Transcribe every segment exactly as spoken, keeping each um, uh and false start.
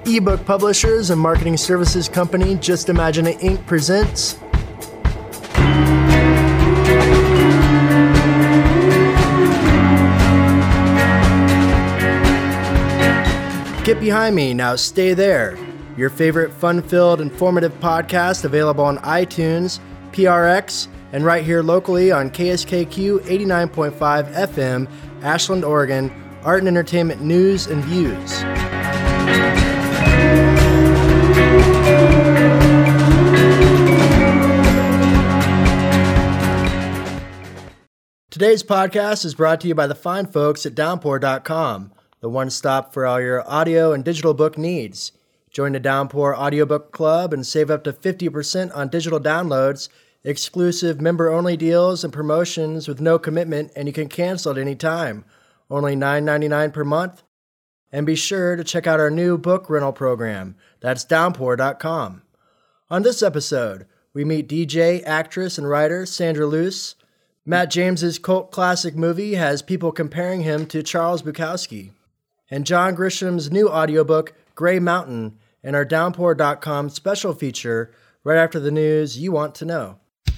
ebook publishers and marketing services company Just Imagine It Incorporated presents Get Behind Me, Now Stay There, your favorite fun-filled, informative podcast available on iTunes, P R X, and right here locally on K S K Q eighty-nine point five F M, Ashland, Oregon, art and entertainment news and views. Today's podcast is brought to you by the fine folks at downpour dot com, the one stop for all your audio and digital book needs. Join the Downpour Audiobook Club and save up to fifty percent on digital downloads, exclusive member-only deals and promotions with no commitment, and you can cancel at any time. Only nine ninety-nine per month. And be sure to check out our new book rental program. That's downpour dot com. On this episode, we meet D J, actress, and writer Sandra Luce. Matt James's cult classic movie has people comparing him to Charles Bukowski. And John Grisham's new audiobook, Gray Mountain, and our downpour dot com special feature right after the news you want to know.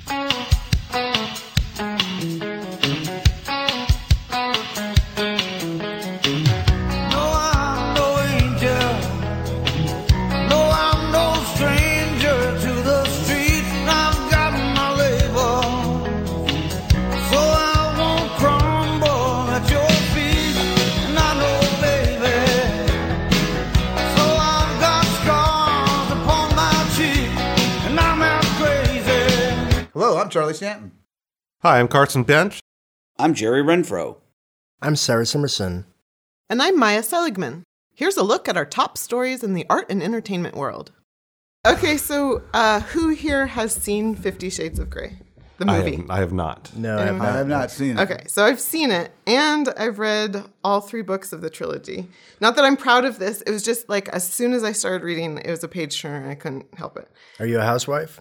I'm Charlie Stanton. Hi, I'm Carson Bench. I'm Jerry Renfro. I'm Sarah Simerson. And I'm Maya Seligman. Here's a look at our top stories in the art and entertainment world. Okay, so uh, who here has seen Fifty Shades of Grey? The movie. I have, I have not. No, I have not. I have not seen it. Okay, so I've seen it, and I've read all three books of the trilogy. Not that I'm proud of this. It was just like as soon as I started reading, it was a page turner, and I couldn't help it. Are you a housewife?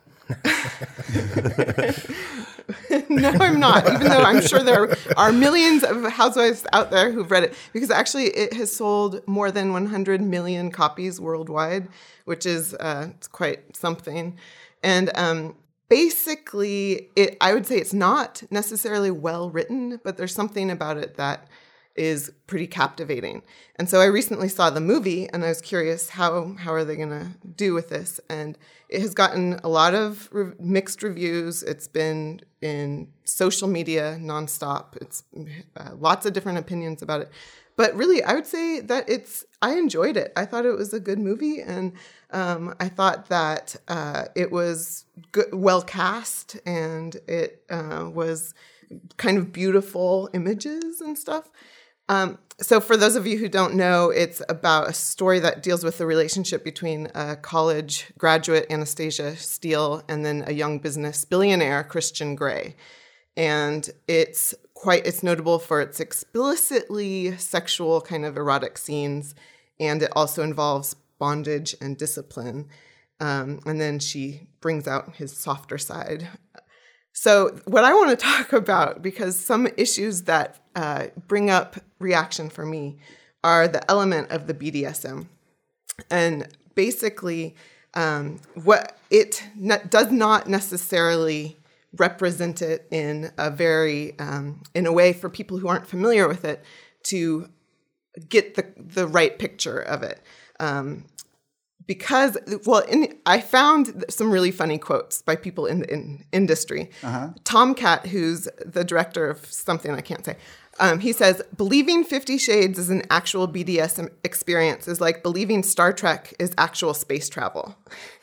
No, I'm not, even though I'm sure there are millions of housewives out there who've read it, because actually it has sold more than one hundred million copies worldwide, which is uh, it's quite something. And um, basically, it I would say it's not necessarily well written, but there's something about it that is pretty captivating. And so I recently saw the movie, and I was curious, how how are they going to do with this? And it has gotten a lot of re- mixed reviews. It's been in social media nonstop. It's uh, lots of different opinions about it. But really, I would say that it's, I enjoyed it. I thought it was a good movie, and um, I thought that uh, it was good, well cast, and it uh, was kind of beautiful images and stuff. Um, so for those of you who don't know, it's about a story that deals with the relationship between a college graduate, Anastasia Steele, and then a young business billionaire, Christian Grey. And it's quite, it's notable for its explicitly sexual kind of erotic scenes, and it also involves bondage and discipline. Um, and then she brings out his softer side. So what I want to talk about, because some issues that uh, bring up reaction for me are the element of the B D S M. And basically, um, what it ne- does not necessarily represent it in a very, um, in a way for people who aren't familiar with it to get the, the right picture of it. Um, Because, well, in, I found some really funny quotes by people in the in industry. Uh-huh. Tom Cat, who's the director of something I can't say, um, he says, believing Fifty Shades is an actual B D S M experience is like believing Star Trek is actual space travel.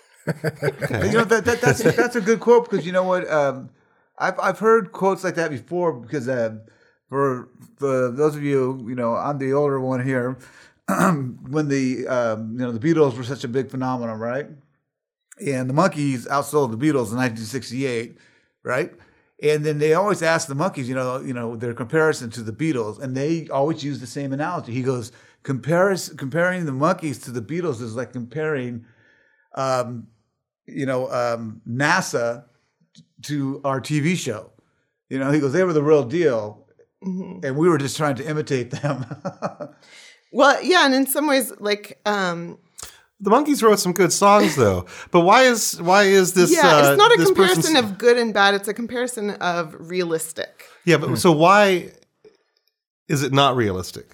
You know, that, that, that's, that's a good quote, because you know what? Um, I've, I've heard quotes like that before, because uh, for, for those of you, you know, I'm the older one here. When the um, you know the Beatles were such a big phenomenon, right? And the Monkees outsold the Beatles in nineteen sixty-eight, right? And then they always ask the Monkees, you know, you know, their comparison to the Beatles, and they always use the same analogy. He goes, Comparis- comparing the Monkees to the Beatles is like comparing, um, you know, um, NASA to our T V show. You know, he goes, they were the real deal, mm-hmm. and we were just trying to imitate them. Well, yeah, and in some ways, like, um, The Monkees wrote some good songs, though. But why is why is this? Yeah, uh, it's not a this comparison person's- of good and bad. It's a comparison of realistic. Yeah, but so why is it not realistic?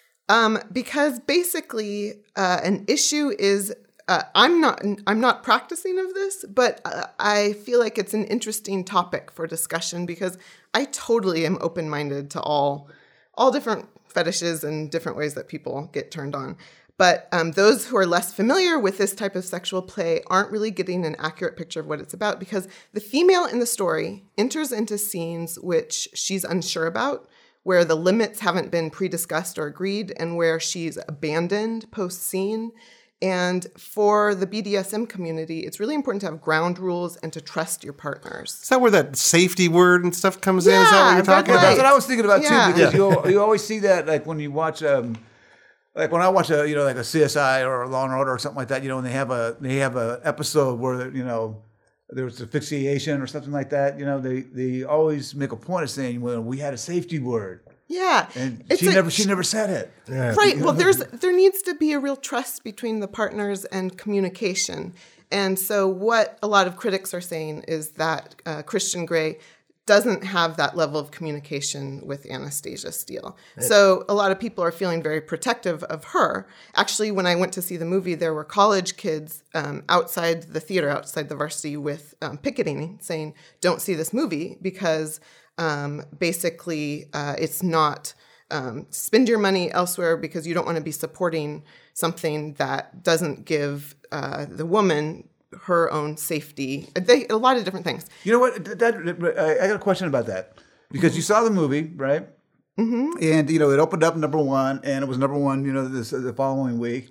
Um, because basically, uh, an issue is uh, I'm not I'm not practicing of this, but uh, I feel like it's an interesting topic for discussion because I totally am open minded to all all different fetishes and different ways that people get turned on. But um, those who are less familiar with this type of sexual play aren't really getting an accurate picture of what it's about because the female in the story enters into scenes which she's unsure about, where the limits haven't been pre-discussed or agreed, and where she's abandoned post-scene. And for the B D S M community, it's really important to have ground rules and to trust your partners. Is that where that safety word and stuff comes in? Is that what Yeah, you're talking red about? That's what I was thinking about Yeah. too, because you you always see that like when you watch um like when I watch a you know like a C S I or a Law and Order or something like that, you know, and they have a they have a episode where you know there was asphyxiation or something like that, you know, they they always make a point of saying, well, we had a safety word, Yeah. and It's she a- never she never said it. Right. Well, there's there needs to be a real trust between the partners and communication. And so what a lot of critics are saying is that uh, Christian Grey doesn't have that level of communication with Anastasia Steele. So a lot of people are feeling very protective of her. Actually, when I went to see the movie, there were college kids um, outside the theater, outside the varsity with um, picketing saying, don't see this movie because um, basically uh, it's not... Um, spend your money elsewhere because you don't want to be supporting something that doesn't give uh, the woman her own safety. They, a lot of different things. You know what? That, that- I I got a question about that because you saw the movie, right? Mm-hmm. And you know it opened up number one, and it was number one. You know this the following week,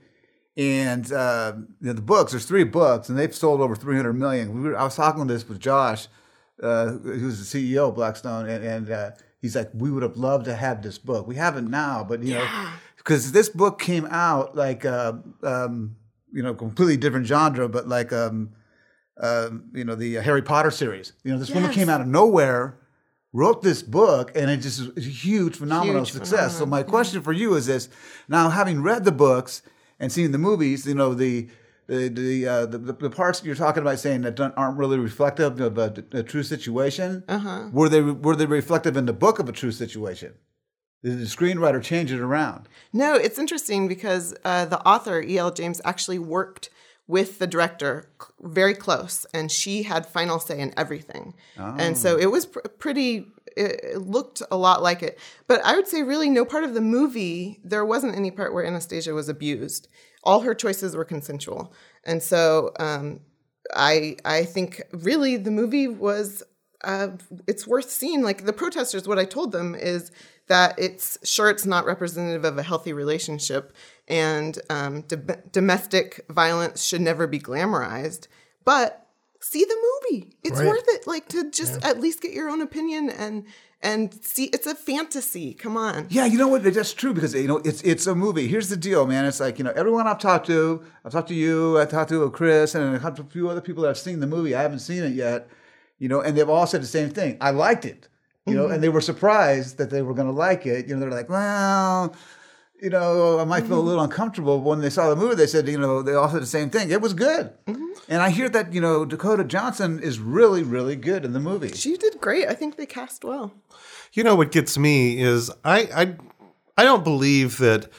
and uh, you know, the books. There's three books, and they've sold over three hundred million. We were, I was talking this with Josh, uh, who's the C E O of Blackstone, and, and uh, he's like, we would have loved to have this book. We have it now, but you know, because this book came out like uh, um, you know completely different genre, but like. Um, Um, you know, the uh, Harry Potter series. You know, this woman Yes. came out of nowhere, wrote this book, and it just is a huge, phenomenal Huge success. So phenomenon. my question for you is this: now, having read the books and seen the movies, you know, the the the uh, the, the parts you're talking about saying that don't, aren't really reflective of a, a true situation, Uh-huh. were they were they reflective in the book of a true situation? Did the screenwriter change it around? No, it's interesting because uh, the author, E L. James, actually worked with the director c- very close, and she had final say in everything. And so it was pr- pretty, it, it looked a lot like it. But I would say really no part of the movie, there wasn't any part where Anastasia was abused. All her choices were consensual. And so um, I I think really the movie was, uh, it's worth seeing. Like the protesters, what I told them is that it's sure it's not representative of a healthy relationship, and um, do- domestic violence should never be glamorized. But see the movie; it's Right. worth it. Like to just at least get your own opinion and and see. It's a fantasy. Come on. Yeah, you know what? That's true because you know it's it's a movie. Here's the deal, man. It's like you know everyone I've talked to, I've talked to you, I talked to Chris, and I've talked to a few other people that have seen the movie. I haven't seen it yet, you know, and they've all said the same thing. I liked it, you know, and they were surprised that they were going to like it. You know, they're like, well, you know, I might feel a little uncomfortable. When they saw the movie, they said, you know, they all said the same thing. It was good, and I hear that you know Dakota Johnson is really, really good in the movie. She did great. I think they cast well. You know what gets me is I I, I don't believe that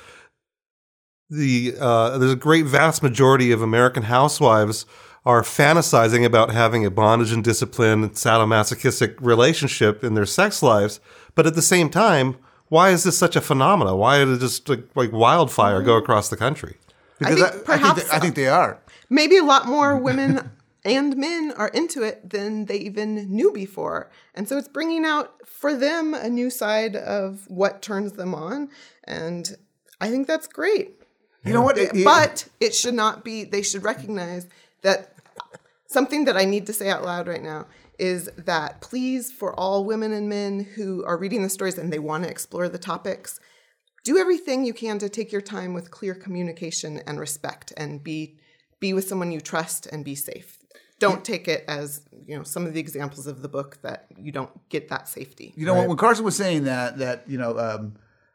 the uh, there's a great vast majority of American housewives are fantasizing about having a bondage and discipline sadomasochistic relationship in their sex lives, but at the same time, why is this such a phenomenon? Why did it just like, like wildfire go across the country? Because think I, I, think perhaps they, I think they are. Maybe a lot more women and men are into it than they even knew before. And so it's bringing out for them a new side of what turns them on. And I think that's great. You know what? It- it- But it should not be, they should recognize that something that I need to say out loud right now is that please, for all women and men who are reading the stories and they want to explore the topics, do everything you can to take your time with clear communication and respect and be be with someone you trust and be safe. Don't take it as, you know, some of the examples of the book that you don't get that safety. You know, when Carson was saying that, that you know, um,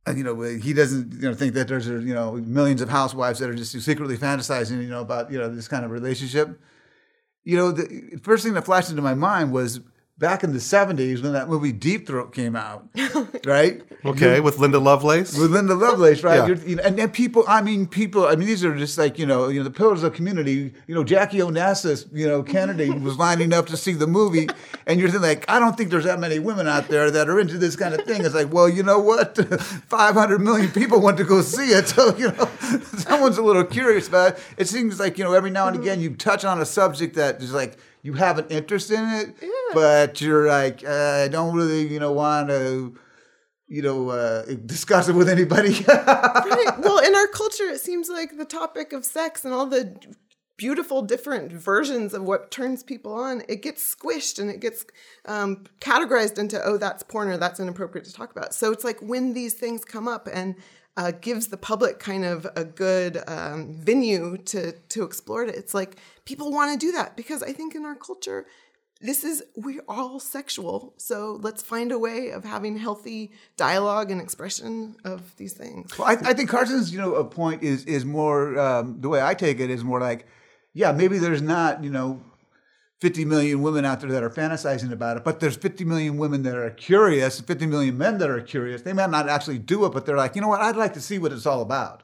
you know, he doesn't, you know, think that there's, you know, millions of housewives that are just secretly fantasizing, you know, about, you know, this kind of relationship. You know, the first thing that flashed into my mind was back in the seventies when that movie Deep Throat came out, right? Okay, You're, with Linda Lovelace? With Linda Lovelace, right? Yeah. You're, you know, and then people, I mean, people, I mean, these are just like, you know, you know, the pillars of the community. You know, Jackie Onassis, you know, Kennedy was lining up to see the movie. And you're thinking, like, I don't think there's that many women out there that are into this kind of thing. It's like, well, you know what? five hundred million people went to go see it. So, you know, someone's a little curious about it. It seems like, you know, every now and again you touch on a subject that is like, you have an interest in it, yeah. but you're like, uh, I don't really, you know, want to, you know, uh, discuss it with anybody. Right. Well, in our culture, it seems like the topic of sex and all the beautiful different versions of what turns people on, it gets squished and it gets um, categorized into, oh, that's porn or that's inappropriate to talk about. So it's like when these things come up and Uh, gives the public kind of a good um, venue to to explore it. It's like people want to do that because I think in our culture, this is, we're all sexual. So let's find a way of having healthy dialogue and expression of these things. Well, I, I think Carson's, you know, a point is is more, um, the way I take it is more like, yeah, maybe there's not, you know, fifty million women out there that are fantasizing about it, but there's fifty million women that are curious, fifty million men that are curious. They might not actually do it, but they're like, you know what, I'd like to see what it's all about.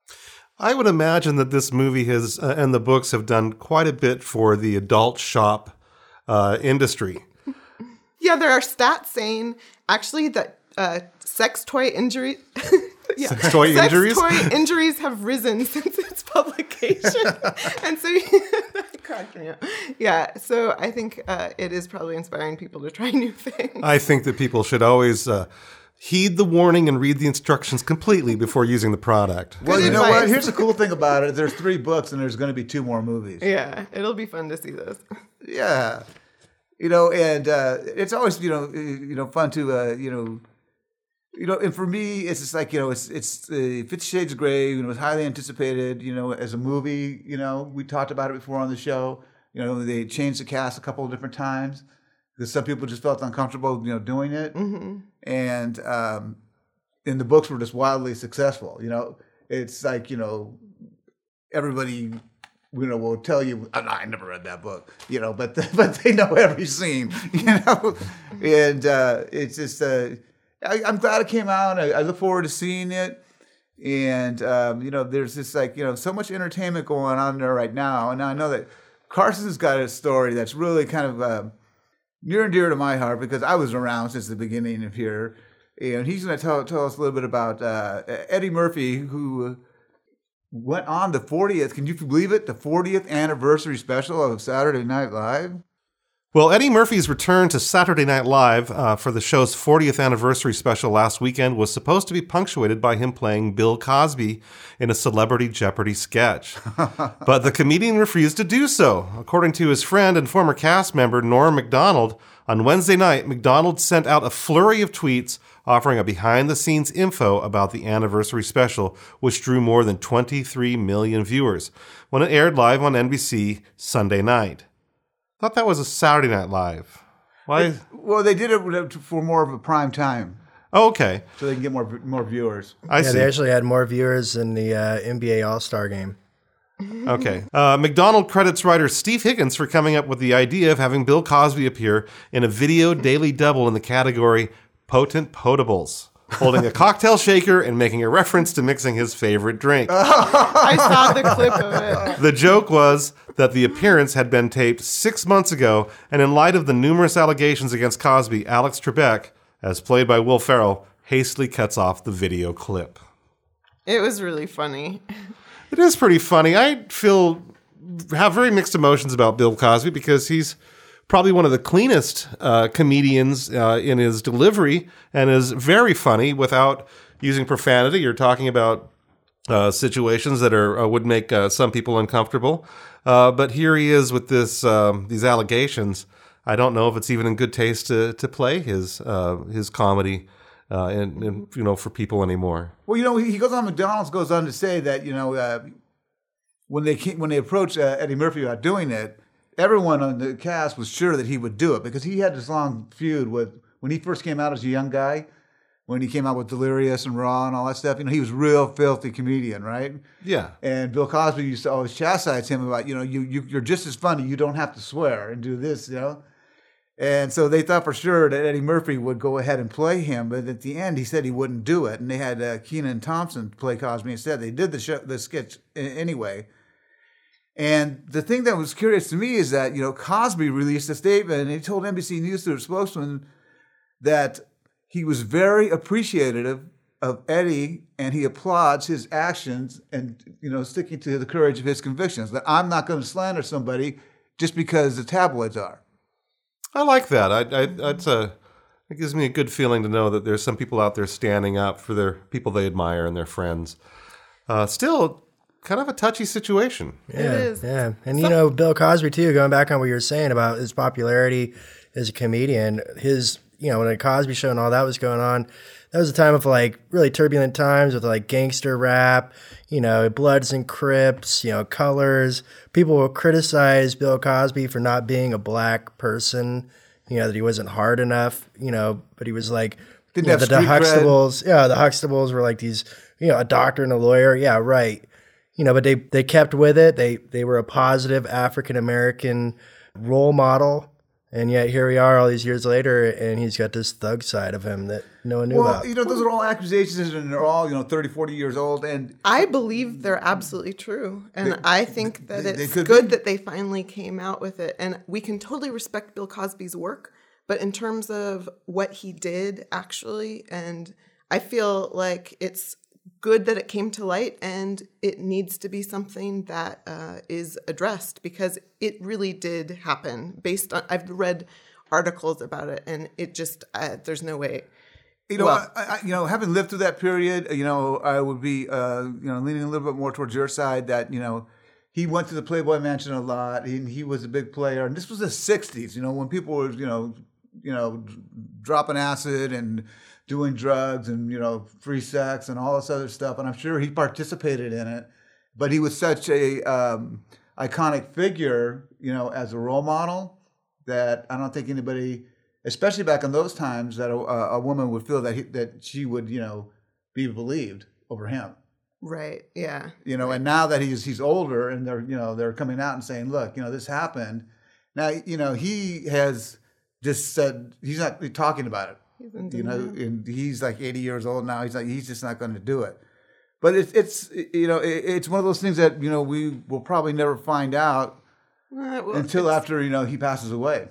I would imagine that this movie has, uh, and the books have done quite a bit for the adult shop uh, industry. Yeah, there are stats saying actually that uh, sex toy injury... Yeah. Sex toy Sex injuries? toy injuries have risen since its publication. And so that cracked me up. Yeah, so I think uh, it is probably inspiring people to try new things. I think that people should always uh, heed the warning and read the instructions completely before using the product. Well, Good you know advice. what? Here's the cool thing about it. There's three books and there's going to be two more movies. Yeah, it'll be fun to see those. Yeah. You know, and uh, it's always, you know, you know, fun to, uh, you know, You know, and for me, it's just like, you know, it's it's uh, Fifty Shades of Grey, you know, it was highly anticipated, you know, as a movie. You know, we talked about it before on the show. You know, they changed the cast a couple of different times because some people just felt uncomfortable, you know, doing it. Mm-hmm. And um, and the books were just wildly successful. You know, it's like, you know, everybody, you know, will tell you, oh, no, I never read that book, you know, but but they know every scene, you know, and uh, it's just. Uh, I, I'm glad it came out. I, I look forward to seeing it. And, um, you know, there's just like, you know, so much entertainment going on there right now. And I know that Carson's got a story that's really kind of uh, near and dear to my heart because I was around since the beginning of here. And he's going to tell, tell us a little bit about uh, Eddie Murphy, who went on the fortieth, can you believe it, the fortieth anniversary special of Saturday Night Live. Well, Eddie Murphy's return to Saturday Night Live uh, for the show's fortieth anniversary special last weekend was supposed to be punctuated by him playing Bill Cosby in a Celebrity Jeopardy sketch. But the comedian refused to do so. According to his friend and former cast member Norm Macdonald, on Wednesday night, Macdonald sent out a flurry of tweets offering a behind-the-scenes info about the anniversary special, which drew more than twenty-three million viewers when it aired live on N B C Sunday night. I thought that was a Saturday Night Live. Why? Well, they did it for more of a prime time. Oh, okay. So they can get more more viewers. I yeah, see. they actually had more viewers than the uh, N B A All-Star Game. Okay. Uh, McDonald credits writer Steve Higgins for coming up with the idea of having Bill Cosby appear in a video daily double in the category Potent Potables, holding a cocktail shaker and making a reference to mixing his favorite drink. I saw the clip of it. The joke was that the appearance had been taped six months ago, and in light of the numerous allegations against Cosby, Alex Trebek, as played by Will Ferrell, hastily cuts off the video clip. It was really funny. It is pretty funny. I feel have very mixed emotions about Bill Cosby because he's probably one of the cleanest uh, comedians uh, in his delivery and is very funny without using profanity. You're talking about uh, situations that are uh, would make uh, some people uncomfortable. Uh, but here he is with this um, these allegations. I don't know if it's even in good taste to to play his uh, his comedy uh, and, and you know for people anymore. Well, you know, he goes on. McDonald's goes on to say that you know uh, when they came, when they approached uh, Eddie Murphy about doing it, everyone on the cast was sure that he would do it because he had this long feud with when he first came out as a young guy. when he came out with Delirious and Raw and all that stuff. You know, he was a real filthy comedian, right? Yeah. And Bill Cosby used to always chastise him about, you know, you, you you're just as funny. You don't have to swear and do this, you know. And so they thought for sure that Eddie Murphy would go ahead and play him, but at the end he said he wouldn't do it, and they had uh, Kenan Thompson play Cosby instead. They did the show, the sketch anyway. And the thing that was curious to me is that, you know, Cosby released a statement, and he told N B C News through a spokesman that he was very appreciative of Eddie, and he applauds his actions and, you know, sticking to the courage of his convictions. That I'm not going to slander somebody just because the tabloids are. I like that. I, I, that's a, it gives me a good feeling to know that there's some people out there standing up for their people they admire and their friends. Uh, still, kind of a touchy situation. Yeah, It is. yeah. And, you know, Bill Cosby, too, going back on what you were saying about his popularity as a comedian, his, you know, when the Cosby Show and all that was going on, that was a time of, like, really turbulent times with, like, gangster rap, you know, Bloods and Crips, you know, Colors. People will criticize Bill Cosby for not being a black person, you know, that he wasn't hard enough, you know, but he was, like, Didn't you know, have the, the street cred. Huxtables. Yeah, the Huxtables were, like, these, you know, a doctor and a lawyer. Yeah, right. You know, but they, they kept with it. They they were a positive African-American role model. And yet here we are all these years later, and he's got this thug side of him that no one knew Well, about. you know, those are all accusations, and they're all, you know, thirty, forty years old. And I believe they're absolutely true. And They- I think that they- they it's could good be. that they finally came out with it. And we can totally respect Bill Cosby's work. But in terms of what he did, actually, and I feel like it's good that it came to light, and it needs to be something that uh, is addressed, because it really did happen based on, I've read articles about it, and it just, uh, there's no way. You know, Well- I, I, you know, having lived through that period, you know, I would be, uh, you know, leaning a little bit more towards your side. That, you know, he went to the Playboy Mansion a lot. He, he was a big player, and this was the sixties. You know, when people were, you know, you know, dropping acid and doing drugs and, you know, free sex and all this other stuff. And I'm sure he participated in it. But he was such a um, iconic figure, you know, as a role model, that I don't think anybody, especially back in those times, that a, a woman would feel that he, that she would, you know, be believed over him. Right, yeah. You know, and now that he's he's older, and they're, you know, they're coming out and saying, look, you know, this happened. Now, you know, he has just said he's not talking about it. He's in You know, denial. and he's like eighty years old now. He's like, he's just not going to do it. But it's it's you know, it, it's one of those things that, you know, we will probably never find out Uh, well, until it's- after, you know, he passes away.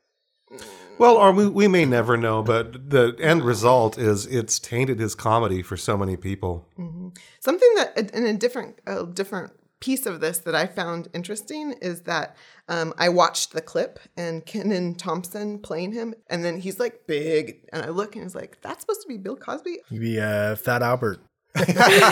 Well, or we, we may never know, but the end result is it's tainted his comedy for so many people. Something that, in a different, a different piece of this that I found interesting is that um, I watched the clip and Kenan Thompson playing him, and then he's like big, and I look and it's like, that's supposed to be Bill Cosby? He'd be uh, Fat Albert. Right?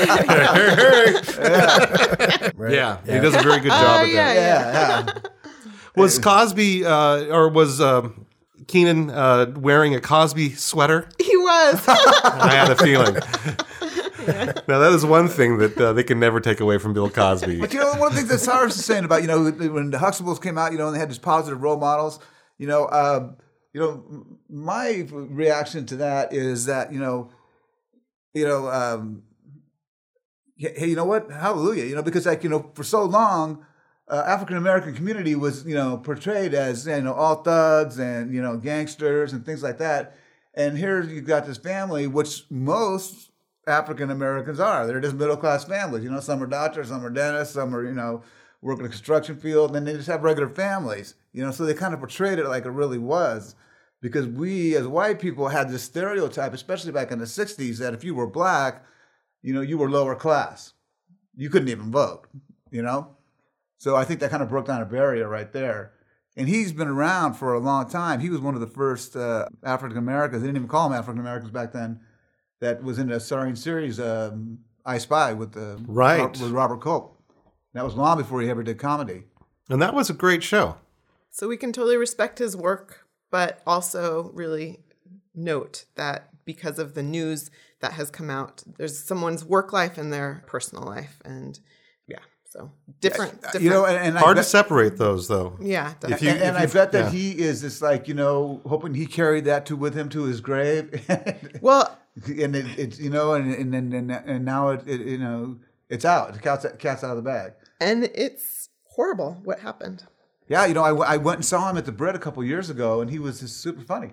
Yeah, he does a very good job Oh, at yeah, that. Yeah, yeah. Was Cosby, uh, or was um, Keenan uh, wearing a Cosby sweater? He was. I had a feeling. Now, that is one thing that uh, they can never take away from Bill Cosby. But you know, one of the things that Cyrus is saying about, you know, when the Huxtables came out, you know, and they had these positive role models, you know, um, you know, my reaction to that is that, you know, you know, um, hey, you know what? Hallelujah. You know, because, like, you know, for so long, uh, African American community was, you know, portrayed as, you know, all thugs and, you know, gangsters and things like that. And here you've got this family, which most African Americans are. They're just middle class families. You know, some are doctors, some are dentists, some are, you know, work in the construction field, and they just have regular families. You know, so they kind of portrayed it like it really was. Because we as white people had this stereotype, especially back in the sixties, that if you were black, you know, you were lower class. You couldn't even vote, you know? So I think that kind of broke down a barrier right there. And he's been around for a long time. He was one of the first uh, African Americans, they didn't even call them African Americans back then, that was in a starring series, um, I Spy, with, uh, Right. with Robert Culp. That was long before he ever did comedy. And that was a great show. So we can totally respect his work, but also really note that because of the news that has come out, there's someone's work life and their personal life. And yeah, So different, different. You know, and, and Hard I to bet, separate those, though. yeah, definitely. If you- and, and I you- bet that yeah. he is just like, you know, hoping he carried that to with him to his grave. well, and it, it's you know, and and and, and, and now it, it you know it's out. The cat's cat's out of the bag. and it's horrible what happened. Yeah, you know, I, w- I went and saw him at the Brit a couple years ago, and he was just super funny.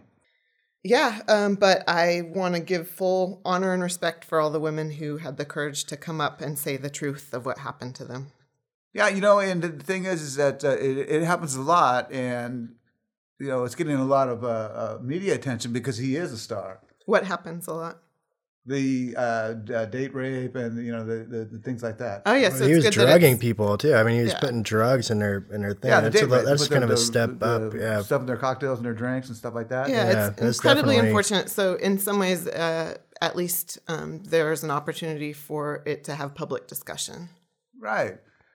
Yeah, um, but I want to give full honor and respect for all the women who had the courage to come up and say the truth of what happened to them. Yeah, you know, and the thing is, is that uh, it, it happens a lot, and you know, it's getting a lot of uh, uh, media attention because he is a star. What happens a lot? The uh, d- uh, date rape and you know the, the, the things like that. Oh, yes, Well, he it's was good that drugging it's- people too. I mean, he was Yeah. putting drugs in their in their thing. Yeah, the that's date a, rape. that's Put kind the- of a the- step the up. Yeah. stuff in their cocktails and their drinks and stuff like that. Yeah, Yeah, it's that's incredibly definitely- unfortunate. So in some ways, uh, at least um, there's an opportunity for it to have public discussion. Right.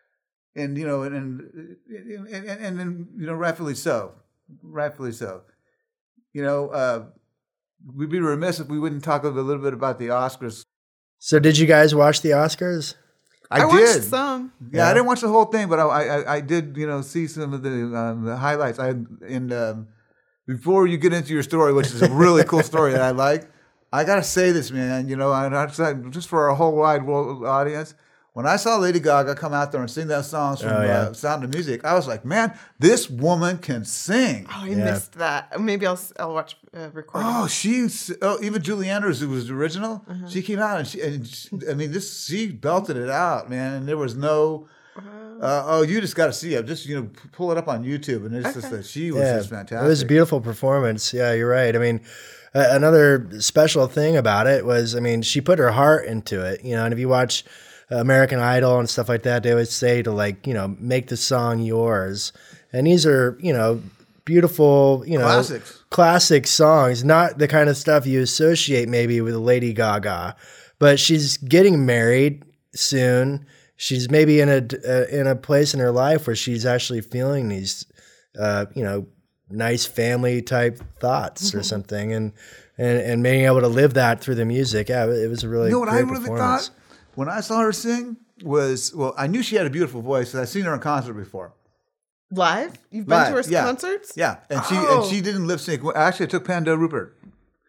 And you know, and and and, and, and, and you know, rightfully so, rightfully so. You know, uh, we'd be remiss if we wouldn't talk a little bit about the Oscars. So, did you guys watch the Oscars? I, I watched did. some. Yeah, I didn't watch the whole thing, but I I, I did you know see some of the um, the highlights. I and um, before you get into your story, which is a really cool story that I like, I gotta say this, man. You know, I, I just for our whole wide world audience. When I saw Lady Gaga come out there and sing that songs from Oh, yeah. uh, Sound of Music, I was like, man, this woman can sing. Oh, I Yeah. missed that. Maybe I'll I'll watch uh, recording. Oh, she's oh, even Julie Andrews, who was the original, Uh-huh. she came out and she, and she, I mean, this she belted it out, man. And there was no, uh, oh, you just got to see it. Just you know, p- pull it up on YouTube, and it's just that she was Yeah, just fantastic. it was a beautiful performance. Yeah, you're right. I mean, uh, another special thing about it was, I mean, she put her heart into it. You know, and if you watch American Idol and stuff like that, they always say to like, you know, make the song yours. And these are, you know, beautiful, you know, Classics. classic songs, not the kind of stuff you associate maybe with Lady Gaga. But she's getting married soon. She's maybe in a uh, in a place in her life where she's actually feeling these, uh, you know, nice family type thoughts or something, and, and and being able to live that through the music. Yeah, it was a really You know what I great really performance. thought when I saw her sing was, well, I knew she had a beautiful voice because I'd seen her in concert before. Live? You've been Live, to her yeah. concerts? Yeah, and she Oh. and she didn't lip sync. Well, actually, I took Panda Rupert,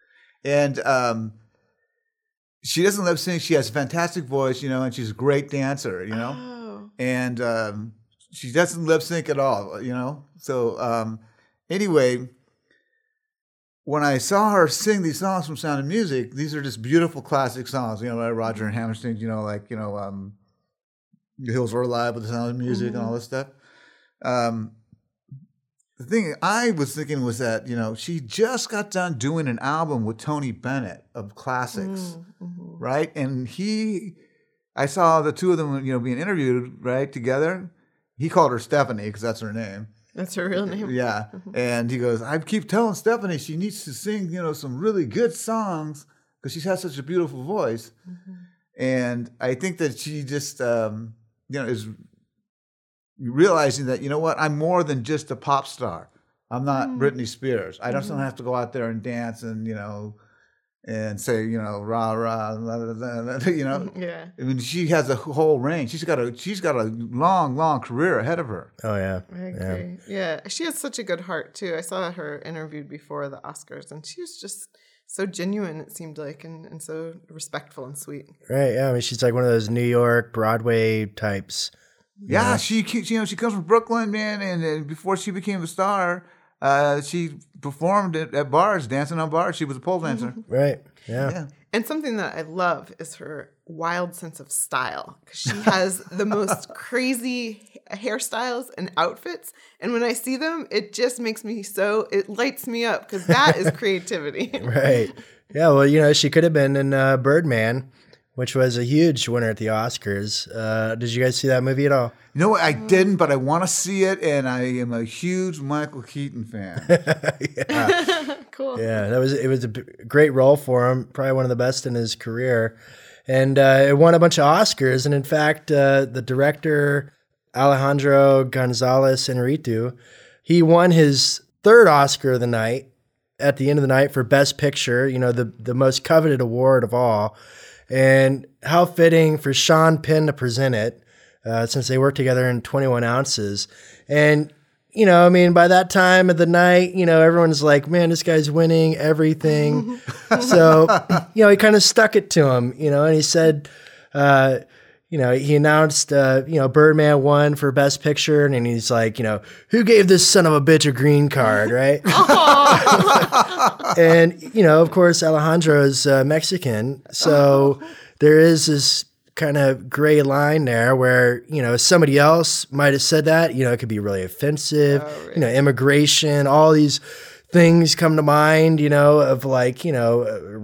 and um, she doesn't lip sync. She has a fantastic voice, you know, and she's a great dancer, you know, Oh. and um, she doesn't lip sync at all, you know. So um, anyway, when I saw her sing these songs from Sound of Music, these are just beautiful classic songs, you know, like Roger and Hammerstein, you know, like you know, um, The Hills Were Alive with the Sound of Music and all this stuff. Um, the thing I was thinking was that, you know, she just got done doing an album with Tony Bennett of classics, right? And he, I saw the two of them, you know, being interviewed, right, together. He called her Stephanie because that's her name. That's her real name. Yeah. And he goes, I keep telling Stephanie she needs to sing, you know, some really good songs because she has such a beautiful voice. And I think that she just, um, you know, is realizing that, you know what, I'm more than just a pop star. I'm not Britney Spears. I just don't have to go out there and dance and, you know, and say, you know, rah, rah, la, la, la, la, you know. Yeah. I mean, she has a whole range. She's got a she's got a long, long career ahead of her. Oh yeah, I yeah. agree. Yeah. She has such a good heart too. I saw her interviewed before the Oscars and she was just so genuine, it seemed like, and, and so respectful and sweet. Right. Yeah. I mean, she's like one of those New York Broadway types. Yeah, she she- you know she comes from Brooklyn, man, and, and before she became a star, uh, she performed at, at bars, dancing on bars. She was a pole dancer. Right. Yeah. Yeah. And something that I love is her wild sense of style. 'Cause she has the most crazy hairstyles and outfits. And when I see them, it just makes me so, it lights me up because that is creativity. Right. Yeah. Well, you know, she could have been in uh, Birdman, which was a huge winner at the Oscars. Uh, did you guys see that movie at all? You know what? I didn't, but I want to see it, and I am a huge Michael Keaton fan. Cool. Yeah, that was it. Was a b- great role for him. Probably one of the best in his career, and uh, it won a bunch of Oscars. And in fact, uh, the director Alejandro Gonzalez Inarritu, he won his third Oscar of the night at the end of the night for Best Picture. You know, the the most coveted award of all. And how fitting for Sean Penn to present it. uh, since they worked together in twenty-one ounces. And, you know, I mean, by that time of the night, you know, everyone's like, man, this guy's winning everything. So, you know, he kind of stuck it to him, you know, and he said, uh, you know, he announced, uh, you know, Birdman won for Best Picture, and he's like, you know, who gave this son of a bitch a green card, right? And, you know, of course, Alejandro's uh, Mexican, so there is this kind of gray line there where, you know, somebody else might have said that, you know, it could be really offensive, oh, really? You know, immigration, all these things come to mind, you know, of like, you know,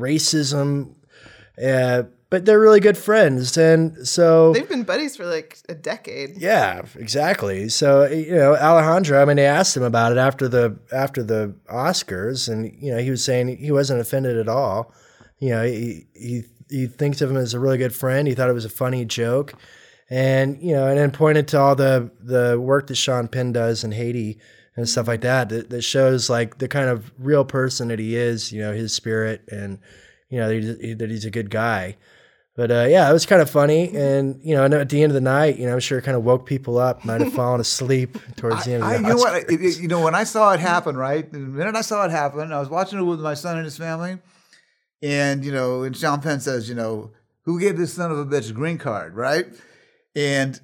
racism, uh, but they're really good friends. And so they've been buddies for like a decade. Yeah, exactly. So, you know, Alejandro, I mean, they asked him about it after the, after the Oscars, and, you know, he was saying he wasn't offended at all. You know, he, he, he thinks of him as a really good friend. He thought it was a funny joke. And, you know, and then pointed to all the, the work that Sean Penn does in Haiti and stuff like that, that, that shows like the kind of real person that he is, you know, his spirit, and, you know, that he's, that he's a good guy. But, uh, yeah, it was kind of funny. And, you know, and at the end of the night, you know, I'm sure it kind of woke people up, might have fallen asleep towards the end I, of the I, you know what? It, it, you know, when I saw it happen, right, the minute I saw it happen, I was watching it with my son and his family. And, you know, and Sean Penn says, you know, who gave this son of a bitch a green card, right? And,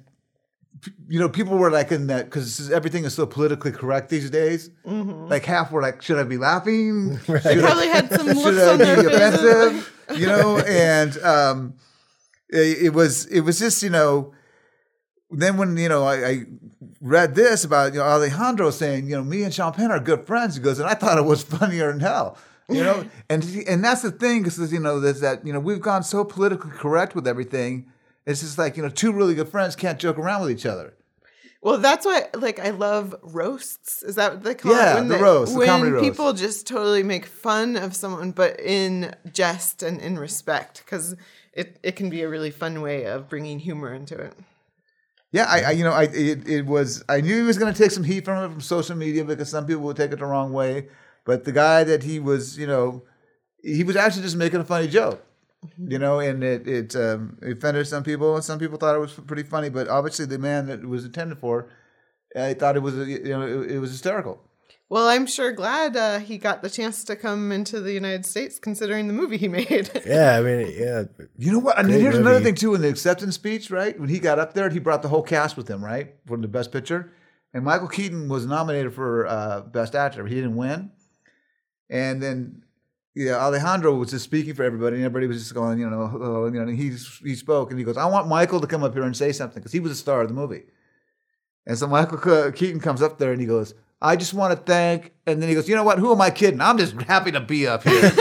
you know, people were like in that, because everything is so politically correct these days. Mm-hmm. Like half were like, should I be laughing? Right. They probably had some looks should on I their be faces. offensive? You know, and um, it, it was it was just, you know, then when, you know, I, I read this about, you know, Alejandro saying, you know, me and Sean Penn are good friends. He goes, and I thought it was funnier than hell. You know, and and that's the thing, because, you know, there's that, you know, we've gone so politically correct with everything. It's just like, you know, two really good friends can't joke around with each other. Well, that's why, like, I love roasts. Is that what they call Yeah, it? When the they, roast, the when comedy roast. people just totally make fun of someone, but in jest and in respect, because it, it can be a really fun way of bringing humor into it. Yeah, I, I you know, I it, it was, I knew he was going to take some heat from it from social media, because some people would take it the wrong way. But the guy that he was, you know, he was actually just making a funny joke. You know, and it it, um, it offended some people, and some people thought it was pretty funny. But obviously, the man that it was intended for, I thought it was, you know, it, it was hysterical. Well, I'm sure glad uh, he got the chance to come into the United States, considering the movie he made. Yeah, I mean, yeah. You know what? And Great here's movie. another thing too. In the acceptance speech, right, when he got up there, he brought the whole cast with him, right, for the Best Picture. And Michael Keaton was nominated for uh, Best Actor, but he didn't win. And then, yeah, Alejandro was just speaking for everybody, and everybody was just going, you know, oh, you know. And he he spoke, and he goes, "I want Michael to come up here and say something," because he was the star of the movie. And so Michael Keaton comes up there, and he goes, "I just want to thank," and then he goes, "You know what? Who am I kidding? I'm just happy to be up here."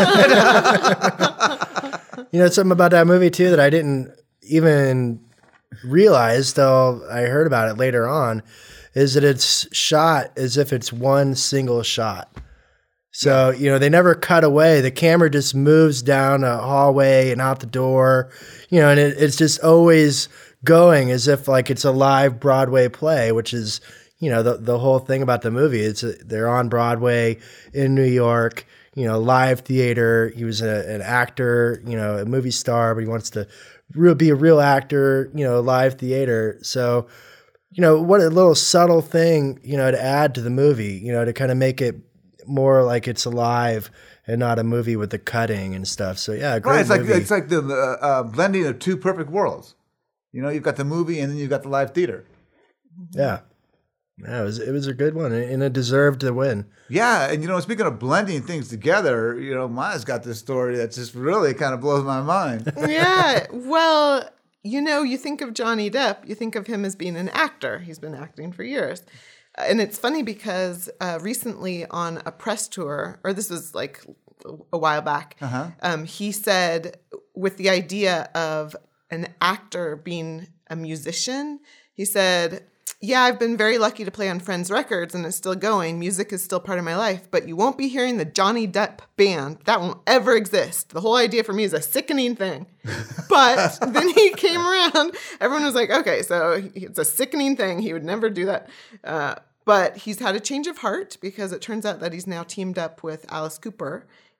You know, something about that movie, too, that I didn't even realize till I heard about it later on, is that it's shot as if it's one single shot. So, you know, they never cut away. The camera just moves down a hallway and out the door, you know, and it, it's just always going as if like it's a live Broadway play, which is, you know, the the whole thing about the movie. It's a, they're on Broadway in New York, you know, live theater. He was a, an actor, you know, a movie star, but he wants to real, be a real actor, you know, live theater. So, you know, what a little subtle thing, you know, to add to the movie, you know, to kind of make it more like it's alive and not a movie with the cutting and stuff. So yeah, great Right, it's like movie. it's like the uh, uh, blending of two perfect worlds. You know, you've got the movie and then you've got the live theater. Yeah, yeah, it was it was a good one, and it deserved to win. Yeah, and you know, speaking of blending things together, you know, Maya's got this story that just really kind of blows my mind. Yeah, well, you know, you think of Johnny Depp, you think of him as being an actor. He's been acting for years. And it's funny because uh, recently on a press tour, or this was like a while back, Uh-huh. um, he said with the idea of an actor being a musician, he said, yeah, I've been very lucky to play on Friends Records and it's still going. Music is still part of my life, but you won't be hearing the Johnny Depp band. That won't ever exist. The whole idea for me is a sickening thing. But then he came around. Everyone was like, okay, so it's a sickening thing. He would never do that. Uh, but he's had a change of heart because it turns out that he's now teamed up with Alice Cooper.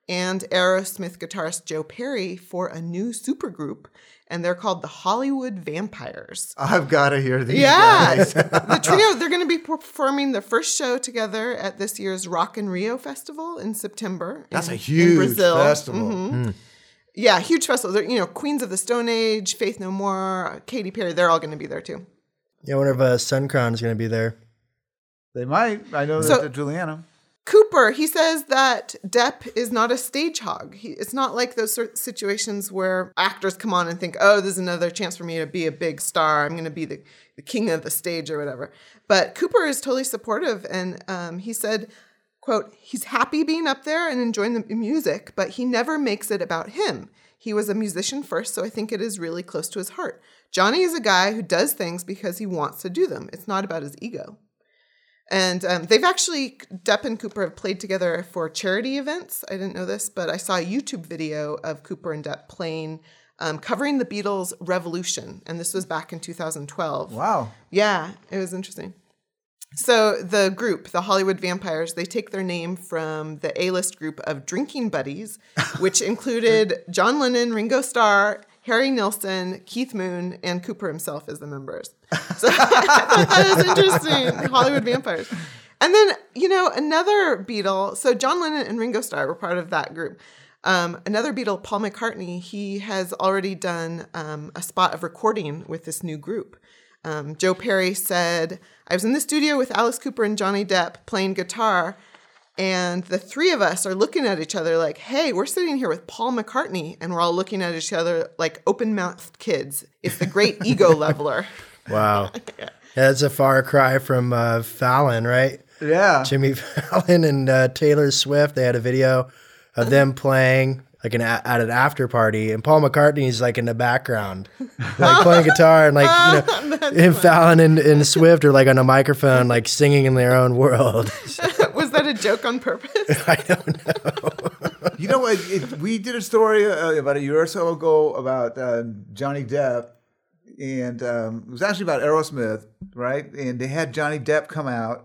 and Aerosmith guitarist Joe Perry for a new supergroup, and they're called the Hollywood Vampires. I've got to hear these Yeah, guys. the trio, they're going to be performing the first show together at this year's Rock in Rio Festival in September. That's in, a huge in Brazil. festival. Mm-hmm. Mm. Yeah, huge festival. They're, you know, Queens of the Stone Age, Faith No More, Katy Perry, they're all going to be there too. Yeah, I wonder if uh, Suncron is going to be there. They might. I know So- that Juliana. Cooper, he says that Depp is not a stage hog. He, it's not like those sort of situations where actors come on and think, oh, there's another chance for me to be a big star. I'm going to be the, the king of the stage or whatever. But Cooper is totally supportive. And um, he said, quote, he's happy being up there and enjoying the music, but he never makes it about him. He was a musician first, so I think it is really close to his heart. Johnny is a guy who does things because he wants to do them. It's not about his ego. And um, they've actually, Depp and Cooper have played together for charity events. I didn't know this, but I saw a YouTube video of Cooper and Depp playing, um, covering the Beatles' Revolution. And this was back in two thousand twelve. Wow. Yeah, it was interesting. So the group, the Hollywood Vampires, they take their name from the A-list group of drinking buddies, which included John Lennon, Ringo Starr, Harry Nilsson, Keith Moon, and Cooper himself as the members. So I thought that was interesting. Hollywood Vampires. And then, you know, another Beatle. So John Lennon and Ringo Starr were part of that group. Um, another Beatle, Paul McCartney, he has already done um, a spot of recording with this new group. Um, Joe Perry said, I was in the studio with Alice Cooper and Johnny Depp playing guitar, and the three of us are looking at each other like, hey, we're sitting here with Paul McCartney, and we're all looking at each other like open-mouthed kids. It's the great ego leveler. Wow. Yeah, that's a far cry from uh, Fallon, right? Yeah. Jimmy Fallon and uh, Taylor Swift, they had a video of them playing like an a- at an after party, and Paul McCartney's like in the background, like playing guitar, and like, you know, and Fallon and, and Swift are like on a microphone, like singing in their own world. Was that a joke on purpose? I don't know. You know what? It, we did a story uh, about a year or so ago about uh, Johnny Depp, and um, it was actually about Aerosmith, right? And they had Johnny Depp come out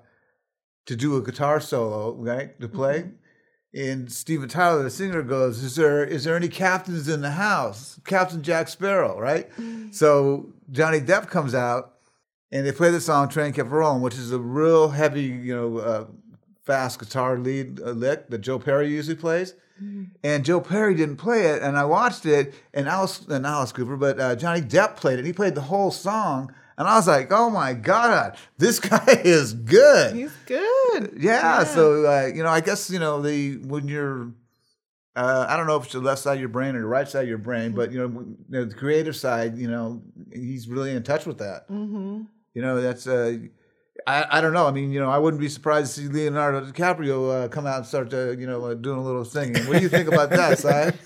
to do a guitar solo, right, to play. Mm-hmm. And Steven Tyler, the singer, goes, "Is there is there any captains in the house? Captain Jack Sparrow, right?" Mm-hmm. So Johnny Depp comes out, and they play the song "Train Kept Rolling," which is a real heavy, you know, uh, fast guitar lead uh, lick that Joe Perry usually plays. Mm-hmm. And Joe Perry didn't play it, and I watched it, and Alice, and Alice Cooper, but uh, Johnny Depp played it. And he played the whole song, and I was like, "Oh my God, this guy is good." He's good. Yeah. Yeah. So uh, you know, I guess you know the when you're, uh, I don't know if it's the left side of your brain or the right side of your brain, but you know, you know the creative side, you know, he's really in touch with that. Mm-hmm. You know, that's. Uh, I, I don't know. I mean, you know, I wouldn't be surprised to see Leonardo DiCaprio uh, come out and start, to, you know, uh, doing a little singing. What do you think about that,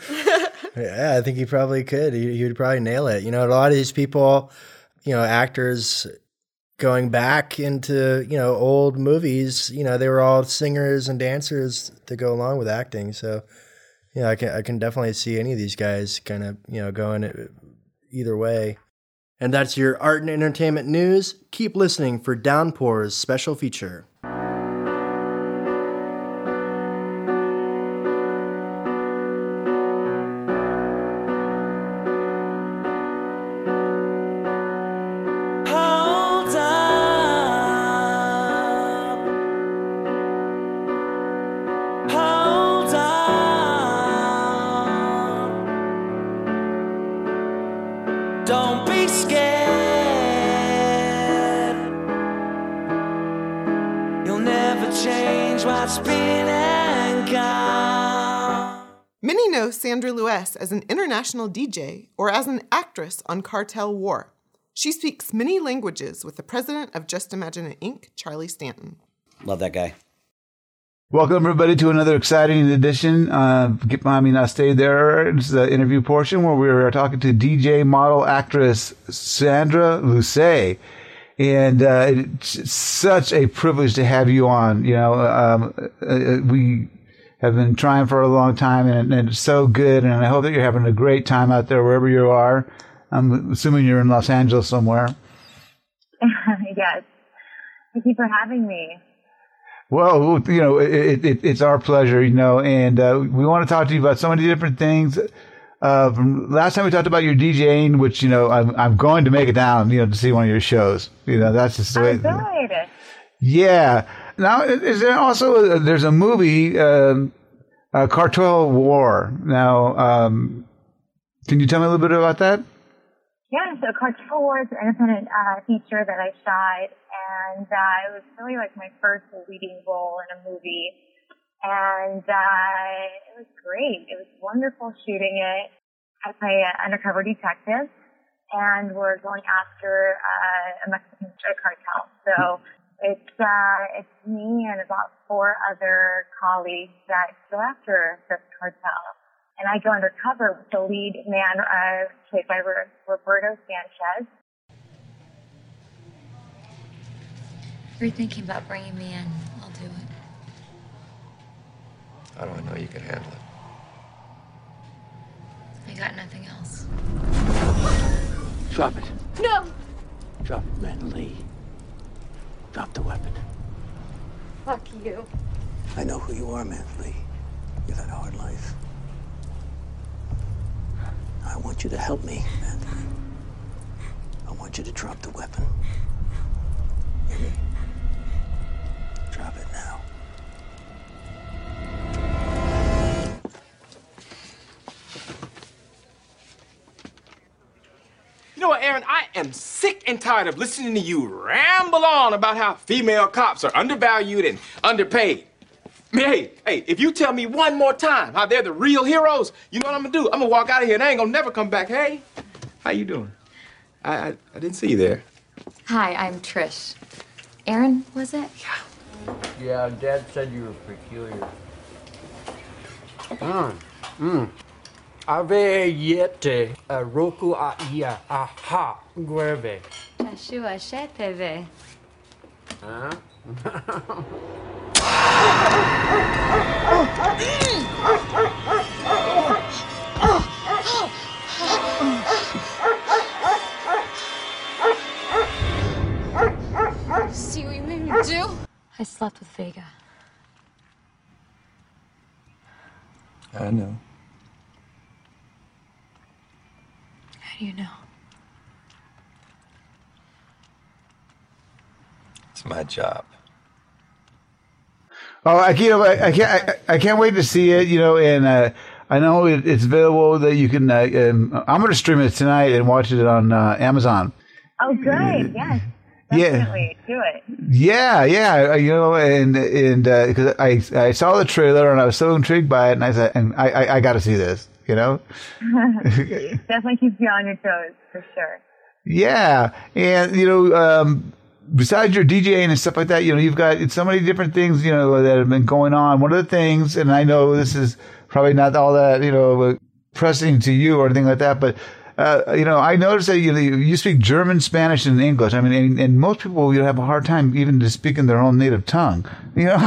Si? Yeah, I think he probably could. He, he would probably nail it. You know, a lot of these people, you know, actors going back into, you know, old movies, you know, they were all singers and dancers to go along with acting. So, you know, I can I can definitely see any of these guys kind of, you know, going either way. And that's your art and entertainment news. Keep listening for Downpour's special feature. Hold up. Hold up. Don't be scared. You'll never change what's been and gone. Many know Sandra Luess as an international D J or as an actress on Cartel War. She speaks many languages with the president of Just Imagine It, Incorporated, Charlie Stanton. Love that guy. Welcome, everybody, to another exciting edition. Uh, get behind me now, stay there. This is the interview portion where we are talking to D J, model, actress Sandra Luess. And uh, it's such a privilege to have you on. You know, um, uh, we have been trying for a long time, and, and it's so good. And I hope that you're having a great time out there wherever you are. I'm assuming you're in Los Angeles somewhere. Yes. Thank you for having me. Well, you know, it, it, it's our pleasure, you know, and uh, we want to talk to you about so many different things. Uh, from last time we talked about your DJing, which, you know, I'm, I'm going to make it down, you know, to see one of your shows. You know, that's just the way. Oh, good. Yeah. Now, is there also, a, there's a movie, um, uh, Cartel War. Now, um, can you tell me a little bit about that? Yeah, so Cartel War is an independent uh, feature that I shot, and uh, it was really like my first leading role in a movie, and uh, it was great. It was wonderful shooting it. I play an undercover detective, and we're going after uh, a Mexican drug cartel. So it's uh, it's me and about four other colleagues that go after this cartel. And I go undercover with the lead man, uh, played by Roberto Sanchez. If you're thinking about bringing me in, I'll do it. How do I know you can handle it? I got nothing else. Drop it. No! Drop it, man, Lee. Drop the weapon. Fuck you. I know who you are, man, Lee. You've had a hard life. I want you to help me, man. I want you to drop the weapon. Hear me? Drop it now. You know what, Aaron? I am sick and tired of listening to you ramble on about how female cops are undervalued and underpaid. I mean, hey, hey, if you tell me one more time how they're the real heroes, you know what I'm gonna do? I'm gonna walk out of here and I ain't gonna never come back. Hey, how you doing? I, I, I didn't see you there. Hi, I'm Trish. Aaron, was it? Yeah. Yeah, Dad said you were peculiar. Mm. Mm. Ave yete a roku a ia aha guerve. Tashua sheteve. Huh? See what you made me do? I slept with Vega. I know. How do you know? It's my job. Oh, I can't! I can't! I, I can't wait to see it. You know, and uh, I know it, it's available that you can. Uh, um, I'm going to stream it tonight and watch it on uh, Amazon. Oh, good. Yes. Definitely. Yeah. Do it. Yeah, yeah. You know, and and because uh, I I saw the trailer and I was so intrigued by it, and I said, and I I, I got to see this. You know. Definitely keeps you on your toes for sure. Yeah, and you know. Um, Besides your DJing and stuff like that, you know, you've got so many different things, you know, that have been going on. One of the things, and I know this is probably not all that, you know, pressing to you or anything like that, but, uh, you know, I noticed that you, you speak German, Spanish, and English. I mean, and, and most people, you know, have a hard time even to speak in their own native tongue, you know?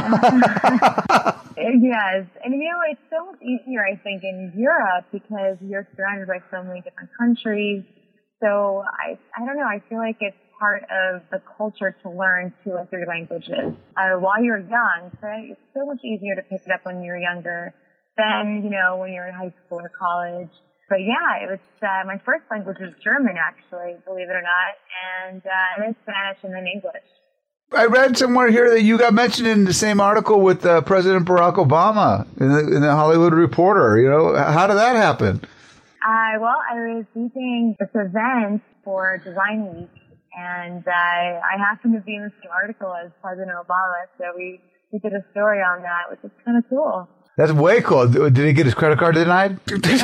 Yes. And, you know, it's so much easier, I think, in Europe because you're surrounded by so many different countries. So, I, I don't know, I feel like it's part of the culture to learn two or three languages uh, while you're young. So it's so much easier to pick it up when you're younger than, you know, when you're in high school or college. But yeah, it was, uh, my first language was German, actually, believe it or not, and, uh, and then Spanish and then English. I read somewhere here that you got mentioned in the same article with uh, President Barack Obama in the, in the Hollywood Reporter. You know, how did that happen? Uh, well, I was using this event for Design Week. And uh, I happened to be in the same article as President Obama, so we, we did a story on that, which is kind of cool. That's way cool. Did he get his credit card denied?